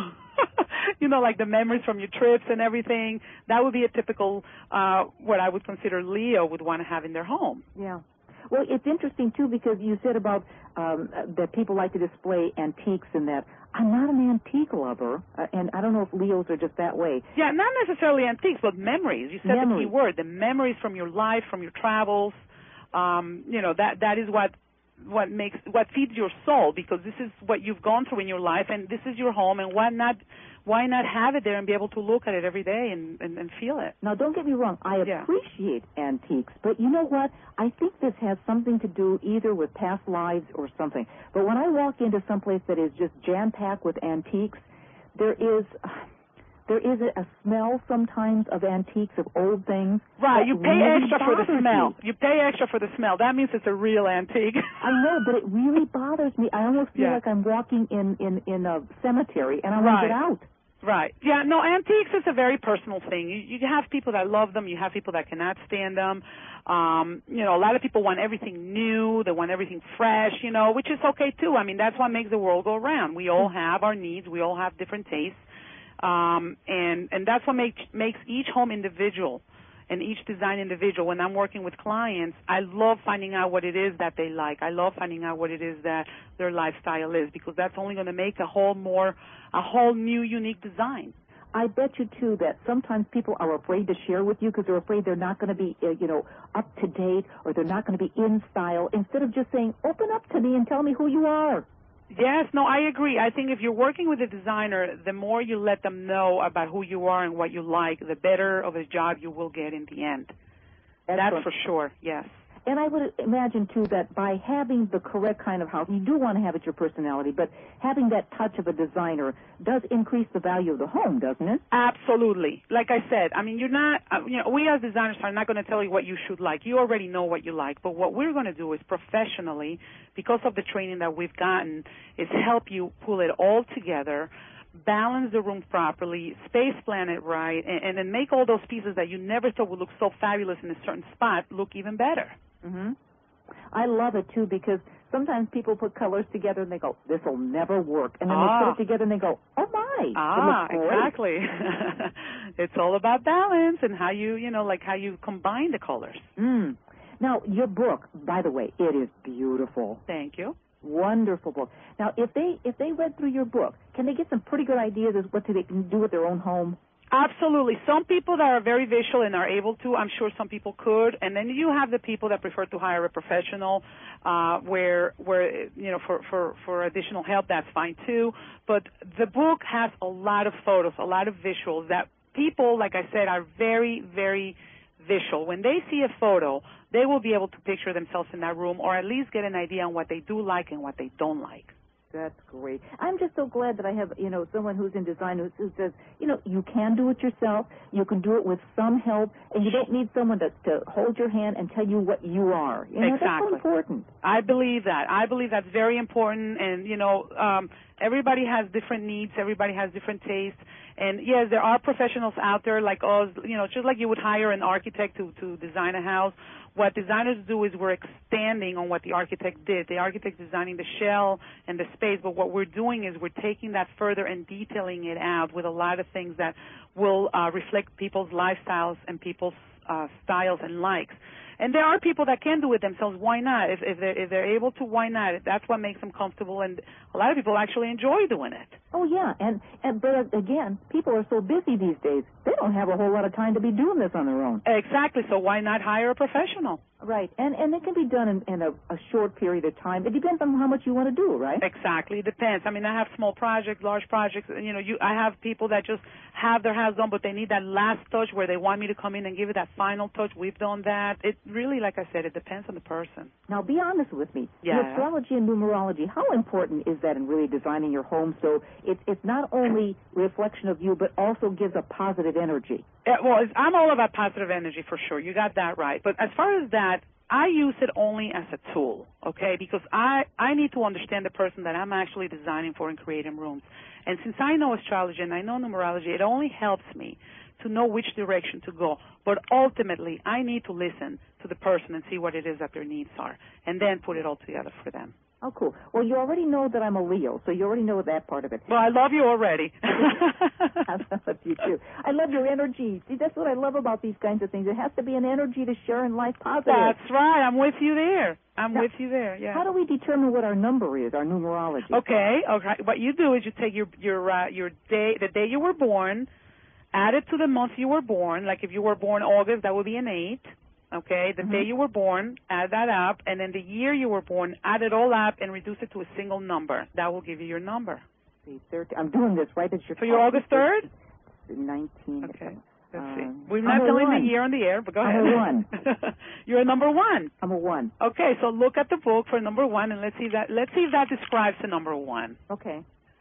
Speaker 5: You know, like the memories from your trips and everything. That would be a typical, uh, what I would consider Leo would want to have in their home.
Speaker 2: Yeah. Well, it's interesting, too, because you said about um, that people like to display antiques and that. I'm not an antique lover, uh, and I don't know if Leos are just that way.
Speaker 5: Yeah, not necessarily antiques, but memories. You said
Speaker 2: memories.
Speaker 5: the key word, the memories from your life, from your travels. Um, you know, that that is what what makes what feeds your soul, because this is what you've gone through in your life, and this is your home, and why not why not have it there and be able to look at it every day and, and, and feel it?
Speaker 2: Now, don't get me wrong. I
Speaker 5: yeah.
Speaker 2: appreciate antiques, but you know what? I think this has something to do either with past lives or something. But when I walk into someplace that is just jam-packed with antiques, there is... Uh, There is a, a smell sometimes of antiques, of old things.
Speaker 5: Right, you pay
Speaker 2: really
Speaker 5: extra for the smell.
Speaker 2: Me.
Speaker 5: You pay extra for the smell. That means it's a real antique.
Speaker 2: I know, but it really bothers me. I almost feel
Speaker 5: yeah.
Speaker 2: like I'm walking in, in, in a cemetery, and I
Speaker 5: right.
Speaker 2: want to get out.
Speaker 5: Right. Yeah, no, antiques is a very personal thing. You, you have people that love them. You have people that cannot stand them. Um, you know, a lot of people want everything new. They want everything fresh, you know, which is okay, too. I mean, that's what makes the world go round. We all have our needs. We all have different tastes. Um, and, and that's what make, makes each home individual and each design individual. When I'm working with clients, I love finding out what it is that they like. I love finding out what it is that their lifestyle is, because that's only going to make a whole more, a whole new, unique design.
Speaker 2: I bet you, too, that sometimes people are afraid to share with you because they're afraid they're not going to be, uh, you know, up to date, or they're not going to be in style, instead of just saying, open up to me and tell me who you are.
Speaker 5: Yes, no, I agree. I think if you're working with a designer, the more you let them know about who you are and what you like, the better of a job you will get in the end.
Speaker 2: Excellent.
Speaker 5: That's for sure, yes.
Speaker 2: And I would imagine, too, that by having the correct kind of house, you do want to have it your personality, but having that touch of a designer does increase the value of the home, doesn't it?
Speaker 5: Absolutely. Like I said, I mean, you're not, uh, you know, we as designers are not going to tell you what you should like. You already know what you like. But what we're going to do is professionally, because of the training that we've gotten, is help you pull it all together, balance the room properly, space plan it right, and, and then make all those pieces that you never thought would look so fabulous in a certain spot look even better.
Speaker 2: Mm-hmm. I love it, too, because sometimes people put colors together and they go, this will never work. And then
Speaker 5: ah.
Speaker 2: they put it together and they go, oh, my.
Speaker 5: Ah,
Speaker 2: it looks great.
Speaker 5: exactly. It's all about balance and how you, you know, like how you combine the colors.
Speaker 2: Mm. Now, your book, by the way, it is beautiful.
Speaker 5: Thank you.
Speaker 2: Wonderful book. Now, if they if they read through your book, can they get some pretty good ideas as what they can do with their own home?
Speaker 5: Absolutely. Some people that are very visual and are able to, I'm sure some people could. And then you have the people that prefer to hire a professional, uh, where, where, you know, for, for, for additional help, that's fine too. But the book has a lot of photos, a lot of visuals that people, like I said, are very, very visual. When they see a photo, they will be able to picture themselves in that room or at least get an idea on what they do like and what they don't like.
Speaker 2: That's great. I'm just so glad that I have, you know, someone who's in design who, who says, you know, you can do it yourself. You can do it with some help, and you don't need someone to, to hold your hand and tell you what you are. You know,
Speaker 5: exactly.
Speaker 2: That's so important.
Speaker 5: I believe that. I believe that's very important, and, you know, um, everybody has different needs. Everybody has different tastes. And, yes, there are professionals out there like us, you know, just like you would hire an architect to, to design a house. What designers do is we're expanding on what the architect did. The architect designing the shell and the space, but what we're doing is we're taking that further and detailing it out with a lot of things that will uh, reflect people's lifestyles and people's uh, styles and likes. And there are people that can do it themselves. Why not? If, if, they're, if they're able to, why not? That's what makes them comfortable, and a lot of people actually enjoy doing it.
Speaker 2: Oh, yeah, and, and but, again, people are so busy these days, they don't have a whole lot of time to be doing this on their own.
Speaker 5: Exactly, so why not hire a professional?
Speaker 2: Right, and and it can be done in, in a, a short period of time. It depends on how much you want to do, right?
Speaker 5: Exactly, it depends. I mean, I have small projects, large projects. You know, you I have people that just have their house done, but they need that last touch where they want me to come in and give it that final touch. We've done that. It really, like I said, it depends on the person.
Speaker 2: Now, be honest with me.
Speaker 5: Yeah.
Speaker 2: The astrology and numerology, how important is that in really designing your home so it's it's not only a reflection of you, but also gives a positive energy?
Speaker 5: Yeah, well, it's, I'm all about positive energy for sure. You got that right. But as far as that, I use it only as a tool, okay, because I, I need to understand the person that I'm actually designing for and creating rooms. And since I know astrology and I know numerology, it only helps me to know which direction to go. But ultimately, I need to listen to the person and see what it is that their needs are, and then put it all together for them.
Speaker 2: Oh, cool. Well, you already know that I'm a Leo, so you already know that part of it.
Speaker 5: Well, I love you already.
Speaker 2: I love you, too. I love your energy. See, that's what I love about these kinds of things. It has to be an energy to share in life positive.
Speaker 5: That's right. I'm with you there. I'm
Speaker 2: now,
Speaker 5: with you there, yeah.
Speaker 2: How do we determine what our number is, our numerology?
Speaker 5: Okay, okay. What you do is you take your your uh, your day, the day you were born, add it to the month you were born. Like if you were born August, that would be an eight. Okay, the mm-hmm. day you were born, add that up, and then the year you were born, add it all up and reduce it to a single number. That will give you your number.
Speaker 2: See, thirteen. I'm doing this right as you're.
Speaker 5: So you're August third?
Speaker 2: Nineteen.
Speaker 5: Okay. Let's
Speaker 2: um,
Speaker 5: see. We're not telling the year on the air, but go ahead.
Speaker 2: I'm a one.
Speaker 5: You're a number one.
Speaker 2: I'm a one.
Speaker 5: Okay, so look at the book for number one, and let's see if that let's see if that describes the number one.
Speaker 2: Okay.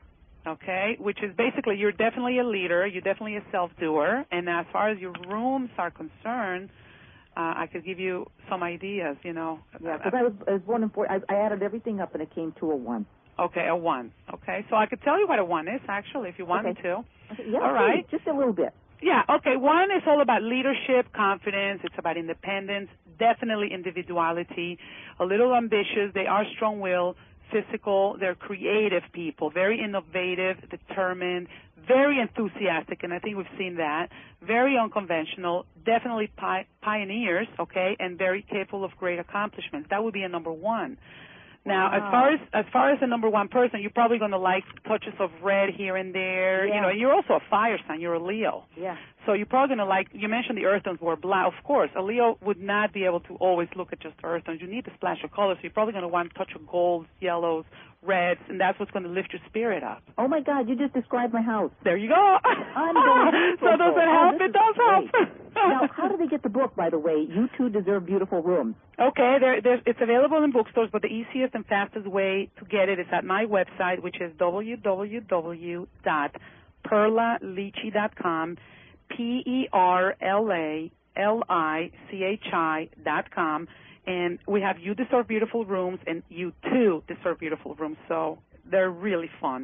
Speaker 5: Okay, which is basically you're definitely a leader, you're definitely a self-doer, and as far as your rooms are concerned, uh, I could give you some ideas, you know.
Speaker 2: Yeah, because I was, I was born in four, I, I added everything up and it came to a one.
Speaker 5: Okay, a one. Okay, so I could tell you what a one is, actually, if you want
Speaker 2: okay.
Speaker 5: me to.
Speaker 2: Okay. Yeah,
Speaker 5: all right.
Speaker 2: Please, just a little bit.
Speaker 5: Yeah, okay, one is all about leadership, confidence, it's about independence, definitely individuality, a little ambitious, they are strong-willed, physical, they're creative people, very innovative, determined, very enthusiastic, and I think we've seen that, very unconventional, definitely pi- pioneers, okay, and very capable of great accomplishments. That would be a number one. Now,
Speaker 2: wow.
Speaker 5: as far as as far as the number one person, you're probably going to like touches of red here and there.
Speaker 2: Yeah.
Speaker 5: You know, you're also a fire sign. You're a Leo.
Speaker 2: Yeah.
Speaker 5: So you're probably going to like, you mentioned the earth tones were black. Of course, a Leo would not be able to always look at just earth tones. You need a splash of color, so you're probably going to want a touch of golds, yellows, reds, and that's what's going to lift your spirit up.
Speaker 2: Oh, my God, you just described my house.
Speaker 5: There you go.
Speaker 2: Unbelievable.
Speaker 5: So does it help?
Speaker 2: Oh,
Speaker 5: it does help.
Speaker 2: Now, how do they get the book, by the way? You Two Deserve Beautiful Rooms.
Speaker 5: Okay, there, there, it's available in bookstores, but the easiest and fastest way to get it is at my website, which is w w w dot perla lichi dot com, P E R L A L I C H I dot com, and we have You Deserve Beautiful Rooms and You Too Deserve Beautiful Rooms, so they're really fun.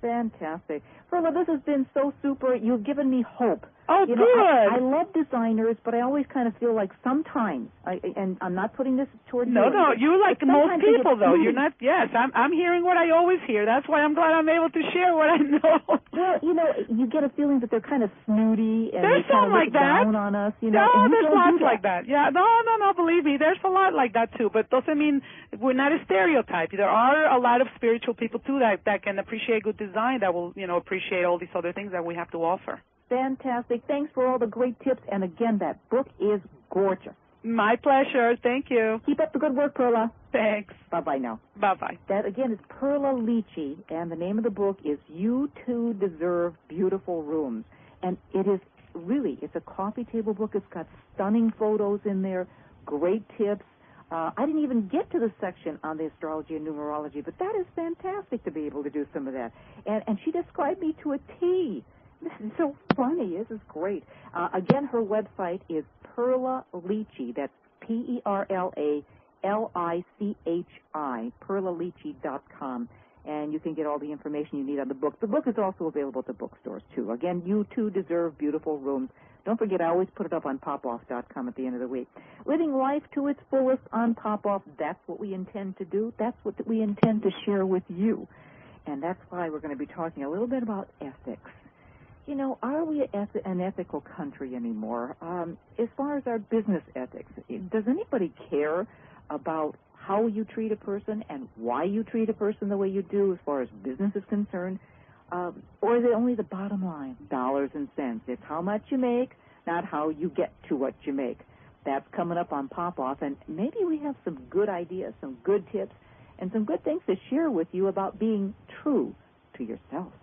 Speaker 2: Fantastic. Perla, this has been so super. You've given me hope.
Speaker 5: Oh,
Speaker 2: you
Speaker 5: good.
Speaker 2: know, I, I love designers, but I always kind of feel like sometimes, I, and I'm not putting this towards
Speaker 5: No,
Speaker 2: you.
Speaker 5: no, you like most people, though.
Speaker 2: snooty.
Speaker 5: You're not, yes, I'm I'm hearing what I always hear. That's why I'm glad I'm able to share what I know.
Speaker 2: Well, you know, you get a feeling that they're kind of snooty and
Speaker 5: There's
Speaker 2: they kind
Speaker 5: some
Speaker 2: of
Speaker 5: like
Speaker 2: look
Speaker 5: that.
Speaker 2: down on us, you know.
Speaker 5: No,
Speaker 2: and we
Speaker 5: there's
Speaker 2: don't
Speaker 5: lots
Speaker 2: do that.
Speaker 5: like that. Yeah, no, no, no, believe me, there's a lot like that, too. But doesn't mean we're not a stereotype. There are a lot of spiritual people, too, that, that can appreciate good design, that will, you know, appreciate all these other things that we have to offer.
Speaker 2: Fantastic. Thanks for all the great tips. And again, that book is gorgeous.
Speaker 5: My pleasure. Thank you.
Speaker 2: Keep up the good work, Perla.
Speaker 5: Thanks.
Speaker 2: Bye-bye now.
Speaker 5: Bye-bye.
Speaker 2: That, again, is Perla Lichi, and the name of the book is You Too Deserve Beautiful Rooms. And it is really, it's a coffee table book. It's got stunning photos in there, great tips. Uh, I didn't even get to the section on the astrology and numerology, but that is fantastic to be able to do some of that. And, and she described me to a T. This is so funny. This is great. Uh, again, her website is Perla Lichi. That's P E R L A L I C H I, perla lichi dot com. And you can get all the information you need on the book. The book is also available at the bookstores, too. Again, You Too Deserve Beautiful Rooms. Don't forget, I always put it up on pop off dot com at the end of the week. Living life to its fullest on Pop-Off, that's what we intend to do. That's what we intend to share with you. And that's why we're going to be talking a little bit about ethics. You know, are we an ethical country anymore? Um, as far as our business ethics, does anybody care about how you treat a person and why you treat a person the way you do as far as business is concerned? Um, or is it only the bottom line, dollars and cents? It's how much you make, not how you get to what you make. That's coming up on Pop-Off, and maybe we have some good ideas, some good tips, and some good things to share with you about being true to yourself.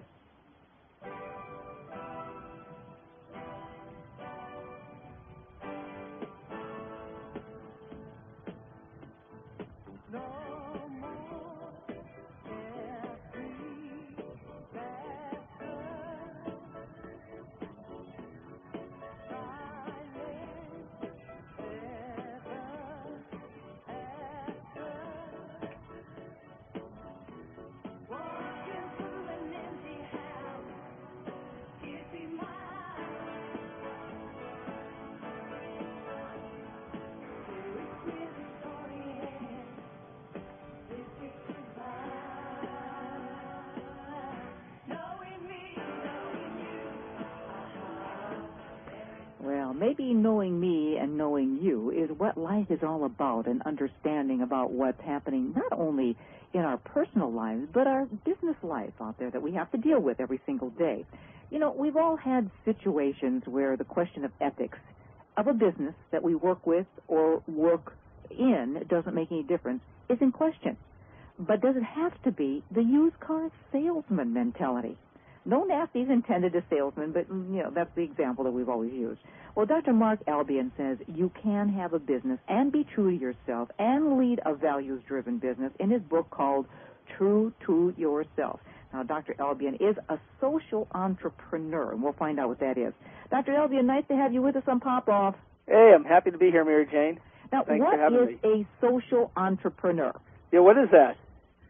Speaker 2: Well, maybe knowing me and knowing you is what life is all about, and understanding about what's happening not only in our personal lives, but our business life out there that we have to deal with every single day. You know, we've all had situations where the question of ethics of a business that we work with or work in, it doesn't make any difference, is in question. But does it have to be the used car salesman mentality? No nasty's intended as salesmen, but, you know, that's the example that we've always used. Well, Doctor Mark Albion says you can have a business and be true to yourself and lead a values-driven business in his book called True to Yourself. Now, Doctor Albion is a social entrepreneur, and we'll find out what that is. Doctor Albion, nice to have you with us on Pop-Off.
Speaker 6: Hey, I'm happy to be here, Mary Jane.
Speaker 2: Now,
Speaker 6: Thanks
Speaker 2: what
Speaker 6: for having
Speaker 2: is
Speaker 6: me.
Speaker 2: a social entrepreneur?
Speaker 6: Yeah, what is that?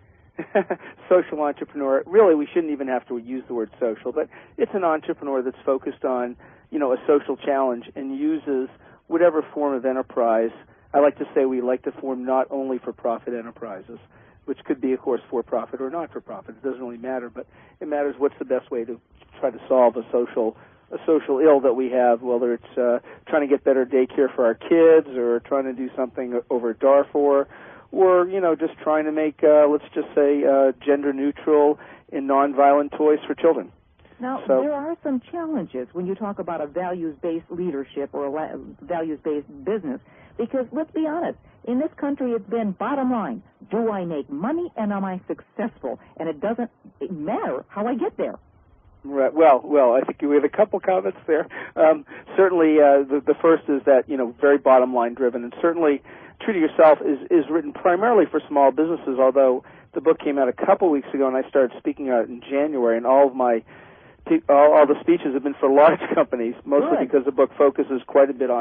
Speaker 6: Social entrepreneur. Really, we shouldn't even have to use the word social, but it's an entrepreneur that's focused on, you know, a social challenge and uses whatever form of enterprise. I like to say we like to form not only for-profit enterprises, which could be, of course, for-profit or not-for-profit. It doesn't really matter, but it matters what's the best way to try to solve a social a social ill that we have, whether it's uh, trying to get better daycare for our kids or trying to do something over at Darfur, or, you know, just trying to make, uh, let's just say, uh, gender-neutral and nonviolent toys for children.
Speaker 2: Now,
Speaker 6: so,
Speaker 2: there are some challenges when you talk about a values-based leadership or a la- values-based business, because let's be honest, in this country it's been bottom line, do I make money and am I successful? And it doesn't matter how I get there.
Speaker 6: Right. Well, well, I think we have a couple comments there. Um, certainly, uh, the, the first is that, you know, very bottom-line driven, and certainly True to Yourself is, is written primarily for small businesses, although the book came out a couple weeks ago and I started speaking out in January, and all of my all, all the speeches have been for large companies, mostly
Speaker 2: Good.
Speaker 6: because the book focuses quite a bit on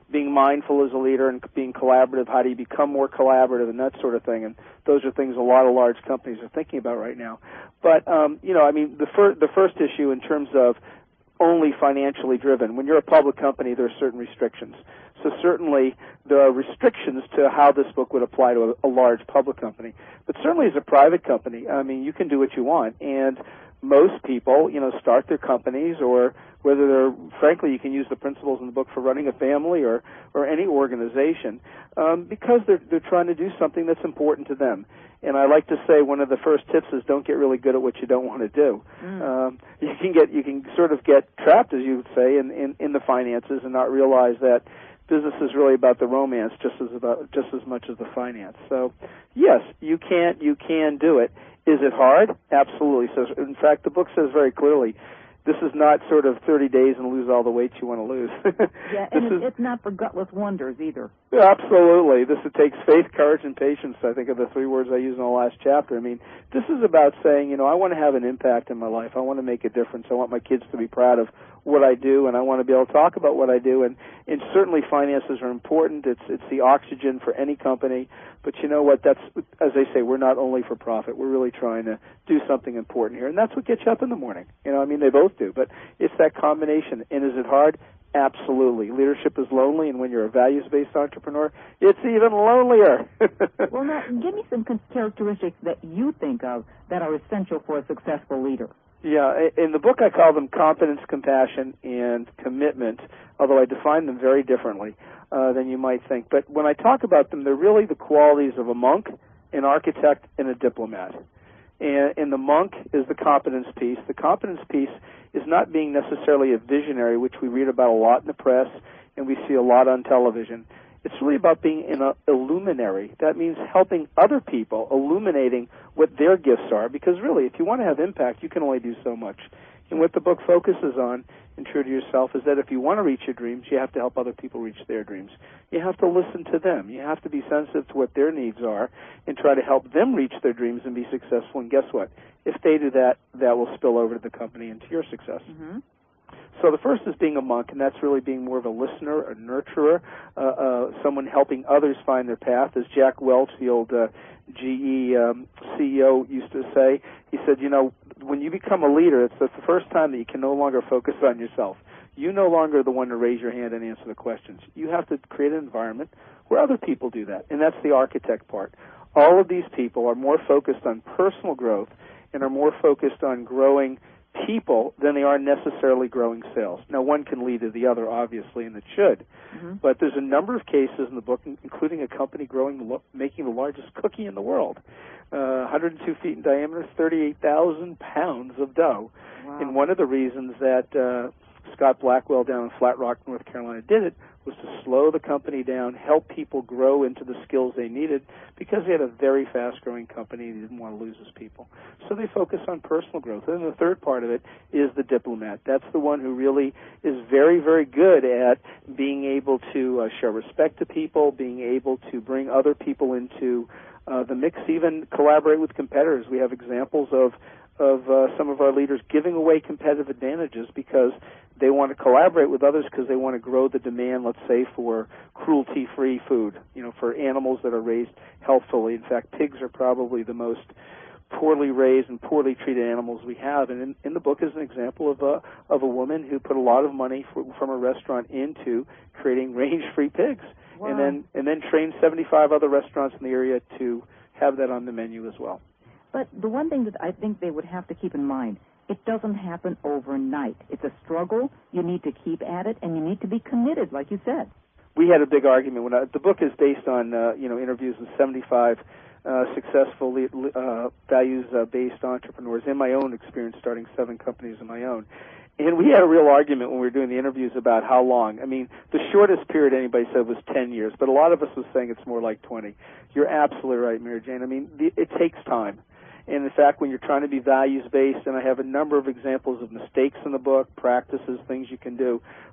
Speaker 6: being mindful as a leader and being collaborative. How do you become more collaborative and that sort of thing? And those are things a lot of large companies are thinking about right now. But, um, you know, I mean, the, fir- the first issue in terms of only financially driven, when you're a public company, there are certain restrictions. So certainly there are restrictions to how this book would apply to a, a large public company. But certainly as a private company, I mean, you can do what you want. And most people, you know, start their companies, or whether they're, frankly, you can use the principles in the book for running a family or, or any organization, um, because they're, they're trying to do something that's important to them. And I like to say one of the first tips is don't get really good at what you don't want to do. Mm. Um, you can get, you can sort of get trapped, as you would say, in, in, in the finances and not realize that business is really about the romance just as about just as much as the finance. So, yes, you can you can do it. Is it hard? Absolutely. So, in fact, the book says very clearly, this is not sort of thirty days and lose all the weight you want to lose.
Speaker 2: Yeah, and it's, is, it's not for gutless wonders either.
Speaker 6: Absolutely. This it takes faith, courage, and patience, I think, are the three words I used in the last chapter. I mean, this is about saying, you know, I want to have an impact in my life. I want to make a difference. I want my kids to be proud of what I do, and I want to be able to talk about what I do. And, and certainly finances are important. It's it's the oxygen for any company. But you know what? That's, as they say, we're not only for profit. We're really trying to do something important here. And that's what gets you up in the morning. You know, I mean, they both do. But it's that combination. And is it hard? Absolutely. Leadership is lonely, and when you're a values-based entrepreneur, it's even lonelier.
Speaker 2: Well, now, give me some characteristics that you think of that are essential for a successful leader.
Speaker 6: Yeah, in the book I call them competence, compassion, and commitment, although I define them very differently uh, than you might think. But when I talk about them, they're really the qualities of a monk, an architect, and a diplomat. And, and the monk is the competence piece. The competence piece is not being necessarily a visionary, which we read about a lot in the press and we see a lot on television. It's really about being an illuminary. That means helping other people, illuminating what their gifts are, because really, if you want to have impact, you can only do so much. And what the book focuses on, and true to yourself, is that if you want to reach your dreams, you have to help other people reach their dreams. You have to listen to them. You have to be sensitive to what their needs are and try to help them reach their dreams and be successful. And guess what? If they do that, that will spill over to the company and to your success.
Speaker 2: Mm-hmm.
Speaker 6: So the first is being a monk, and that's really being more of a listener, a nurturer, uh, uh, someone helping others find their path. As Jack Welch, the old uh, G E um, C E O, used to say, he said, you know, when you become a leader, it's the first time that you can no longer focus on yourself. You no longer are the one to raise your hand and answer the questions. You have to create an environment where other people do that, and that's the architect part. All of these people are more focused on personal growth and are more focused on growing people than they are necessarily growing sales. Now, one can lead to the other, obviously, and it should. Mm-hmm. But there's a number of cases in the book, including a company growing, making the largest cookie in the world, uh, one hundred two feet in diameter, thirty-eight thousand pounds of dough. Wow. And one of the reasons that uh, Scott Blackwell down in Flat Rock, North Carolina, did it was to slow the company down, help people grow into the skills they needed, because they had a very fast-growing company and he didn't want to lose his people. So they focus on personal growth. And the third part of it is the diplomat. That's the one who really is very, very good at being able to uh, show respect to people, being able to bring other people into uh, the mix, even collaborate with competitors. We have examples of of uh, some of our leaders giving away competitive advantages because they want to collaborate with others because they want to grow the demand, let's say, for cruelty-free food, you know, for animals that are raised healthfully. In fact, pigs are probably the most poorly raised and poorly treated animals we have. And in, in the book is an example of a, of a woman who put a lot of money for, from a restaurant into creating range-free pigs. Wow. and then and then trained seventy-five other restaurants in the area to have that on the menu as well.
Speaker 2: But the one thing that I think they would have to keep in mind, it doesn't happen overnight. It's a struggle. You need to keep at it, and you need to be committed, like you said.
Speaker 6: We had a big argument. When I, the book is based on uh, you know interviews with seventy-five uh, successful uh, values-based entrepreneurs, in my own experience starting seven companies of my own. And we had a real argument when we were doing the interviews about how long. I mean, the shortest period anybody said was ten years, but a lot of us was saying it's more like twenty. You're absolutely right, Mary Jane. I mean, the, it takes time. And, in fact, when you're trying to be values-based, and I have a number of examples of mistakes in the book, practices, things you can do,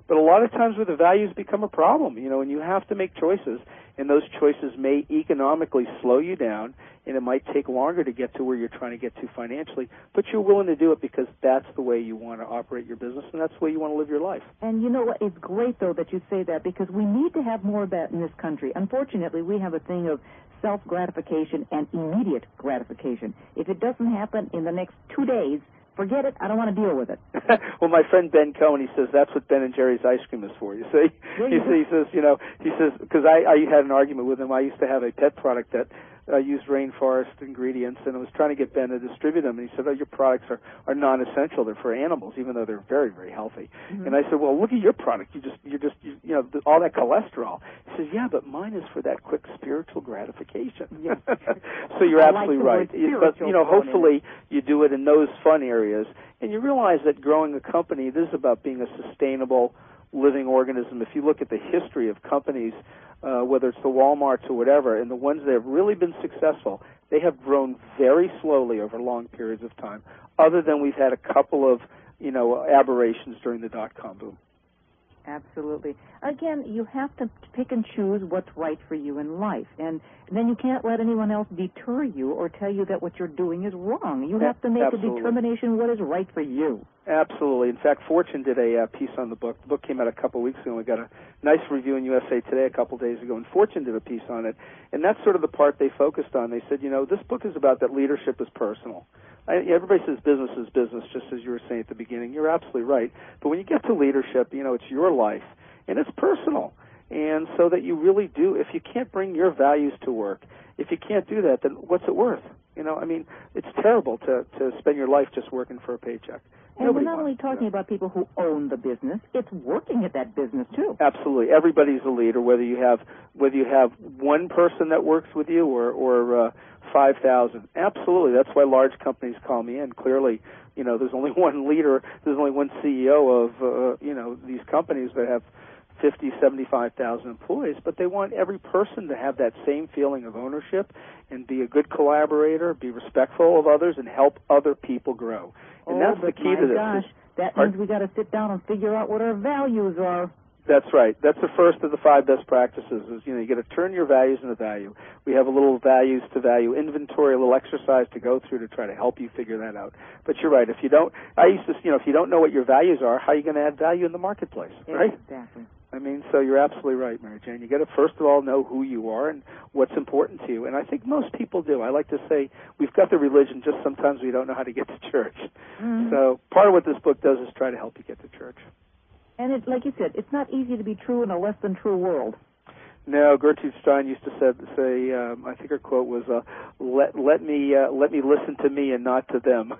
Speaker 6: but a lot of times where the values become a problem, you know, and you have to make choices, and those choices may economically slow you down, and it might take longer to get to where you're trying to get to financially, but you're willing to do it because that's the way you want to operate your business, and that's the way you want to live your life.
Speaker 2: And you know what? It's great, though, that you say that, because we need to have more of that in this country. Unfortunately, we have a thing of self-gratification and immediate gratification. If it doesn't happen in the next two days, forget it. I don't want to deal with it.
Speaker 6: Well, my friend Ben Cohen, he says that's what Ben and Jerry's ice cream is for. You see,
Speaker 2: you
Speaker 6: he, he says, you know, he says because I, I had an argument with him. I used to have a pet product that uh, used rainforest ingredients, and I was trying to get Ben to distribute them. And he said, "Oh, your products are, are non-essential. They're for animals, even though they're very, very healthy." Mm-hmm. And I said, "Well, look at your product. You just, you just, you, you know, all that cholesterol." He says, "Yeah, but mine is for that quick spiritual gratification."
Speaker 2: Yes.
Speaker 6: So you're
Speaker 2: I
Speaker 6: absolutely
Speaker 2: like
Speaker 6: right. But you know, hopefully you do it in those fun areas. And you realize that growing a company, this is about being a sustainable living organism. If you look at the history of companies, uh, whether it's the Walmarts or whatever, and the ones that have really been successful, they have grown very slowly over long periods of time, other than we've had a couple of, you know, aberrations during the dot-com boom.
Speaker 2: Absolutely. Again, you have to pick and choose what's right for you in life. And then you can't let anyone else deter you or tell you that what you're doing is wrong. You have to make
Speaker 6: Absolutely.
Speaker 2: a determination what is right for you.
Speaker 6: Absolutely. In fact, Fortune did a uh, piece on the book. The book came out a couple of weeks ago, and we got a nice review in U S A Today a couple of days ago, and Fortune did a piece on it. And that's sort of the part they focused on. They said, you know, this book is about that leadership is personal. I, everybody says business is business, just as you were saying at the beginning. You're absolutely right. But when you get to leadership, you know, it's your life, and it's personal. And so that you really do, if you can't bring your values to work, if you can't do that, then what's it worth? You know, I mean, it's terrible to, to spend your life just working for a paycheck.
Speaker 2: And
Speaker 6: Nobody
Speaker 2: we're not only talking about people who own the business, it's working at that business too.
Speaker 6: Absolutely. Everybody's a leader, whether you have whether you have one person that works with you or, or uh, five thousand. Absolutely. That's why large companies call me in. Clearly, you know, there's only one leader, there's only one C E O of, uh, you know, these companies that have fifty, seventy-five thousand employees, but they want every person to have that same feeling of ownership and be a good collaborator, be respectful of others, and help other people grow. And
Speaker 2: oh,
Speaker 6: that's the key
Speaker 2: my
Speaker 6: to this.
Speaker 2: Gosh, that means we got to sit down and figure out what our values are.
Speaker 6: That's right. That's the first of the five best practices. Is you know you got to turn your values into value. We have a little values to value inventory, a little exercise to go through to try to help you figure that out. But you're right. If you don't, I used to, you know, if you don't know what your values are, how are you going to add value in the marketplace, right?
Speaker 2: Exactly.
Speaker 6: I mean, so you're absolutely right, Mary Jane. You got to first of all know who you are and what's important to you. And I think most people do. I like to say we've got the religion, just sometimes we don't know how to get to church. Mm-hmm. So part of what this book does is try to help you get to church.
Speaker 2: And it, like you said, it's not easy to be true in a less than true world.
Speaker 6: No, Gertrude Stein used to say, say um, I think her quote was, uh, "Let let me uh, let me listen to me and not to them."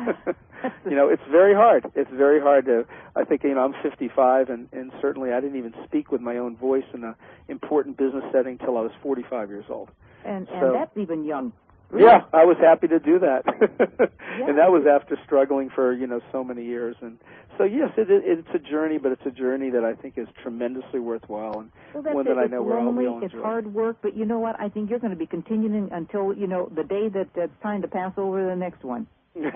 Speaker 6: You know, it's very hard. It's very hard to. I think you know I'm fifty-five, and, and certainly I didn't even speak with my own voice in an important business setting till I was forty-five years old.
Speaker 2: And
Speaker 6: so,
Speaker 2: and that's even young. Really?
Speaker 6: Yeah, I was happy to do that,
Speaker 2: yeah.
Speaker 6: And that was after struggling for you know so many years. And so yes, it, it, it's a journey, but it's a journey that I think is tremendously worthwhile, and
Speaker 2: well, that's
Speaker 6: one
Speaker 2: it.
Speaker 6: that I
Speaker 2: it's
Speaker 6: know we're all
Speaker 2: lonely,
Speaker 6: will enjoy.
Speaker 2: It's hard work, but you know what? I think you're going to be continuing until you know the day that it's time to pass over to the next one.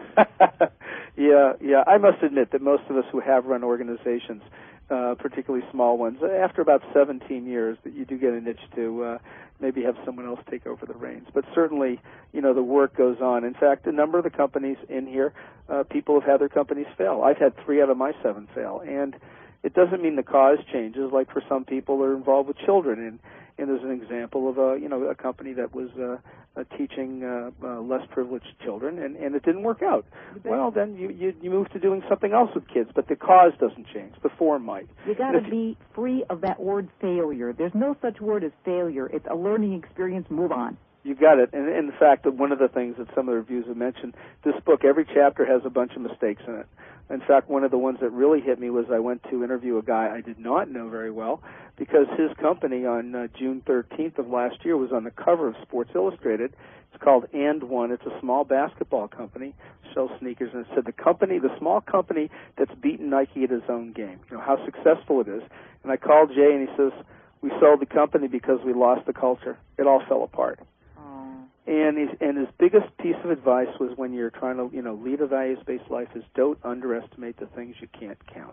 Speaker 6: yeah, yeah. I must admit that most of us who have run organizations, uh, particularly small ones, after about seventeen years, that you do get an itch to uh, maybe have someone else take over the reins. But certainly, you know, the work goes on. In fact, a number of the companies in here, uh, people have had their companies fail. I've had three out of my seven fail, and it doesn't mean the cause changes. Like for some people, they're involved with children, and and there's an example of a you know a company that was uh, uh, teaching uh, uh, less privileged children, and, and it didn't work out. Well, then you, you you move to doing something else with kids, but the cause doesn't change. The form might.
Speaker 2: You got to be free of that word failure. There's no such word as failure. It's a learning experience. Move on.
Speaker 6: You got it. And in fact, one of the things that some of the reviews have mentioned, this book, every chapter has a bunch of mistakes in it. In fact, one of the ones that really hit me was I went to interview a guy I did not know very well because his company on uh, June thirteenth of last year was on the cover of Sports Illustrated. It's called And One. It's a small basketball company, sells sneakers, and it said the company, the small company that's beaten Nike at his own game. You know, how successful it is. And I called Jay and he says, we sold the company because we lost the culture. It all fell apart. And his, and his biggest piece of advice was when you're trying to, you know, lead a values-based life is don't underestimate the things you can't count.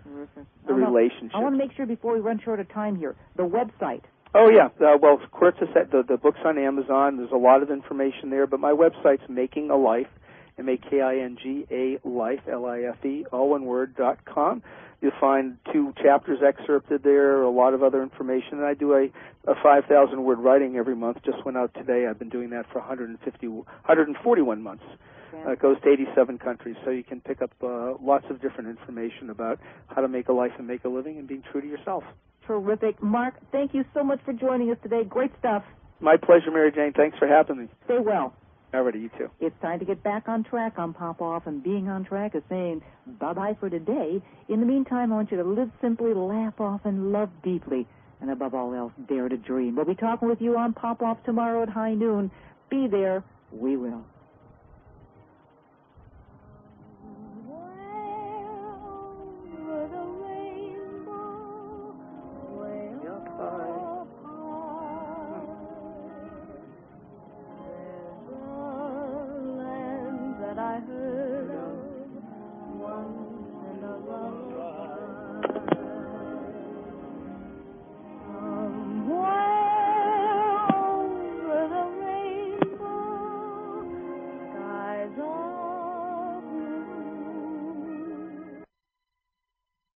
Speaker 2: Terrific.
Speaker 6: the
Speaker 2: I wanna-
Speaker 6: relationship.
Speaker 2: I want to make sure before we run short of time here, the website.
Speaker 6: Oh, yeah. Uh, well, Quartz, the, the book's on Amazon. There's a lot of information there, but my website's Making a Life, M A K I N G A Life, L I F E, all one word, dot com. You'll find two chapters excerpted there, a lot of other information. And I do a, a five thousand word writing every month. Just went out today. I've been doing that for one hundred fifty, one hundred forty-one months. Uh, it goes to eighty-seven countries, so you can pick up uh, lots of different information about how to make a life and make a living and being true to yourself.
Speaker 2: Terrific. Mark, thank you so much for joining us today. Great stuff.
Speaker 6: My pleasure, Mary Jane. Thanks for having me.
Speaker 2: Stay well.
Speaker 6: Alrighty, you too.
Speaker 2: It's time to get back on track on Pop Off, and being on track is saying bye-bye for today. In the meantime, I want you to live simply, laugh often, love deeply, and above all else, dare to dream. We'll be talking with you on Pop Off tomorrow at high noon. Be there. We will.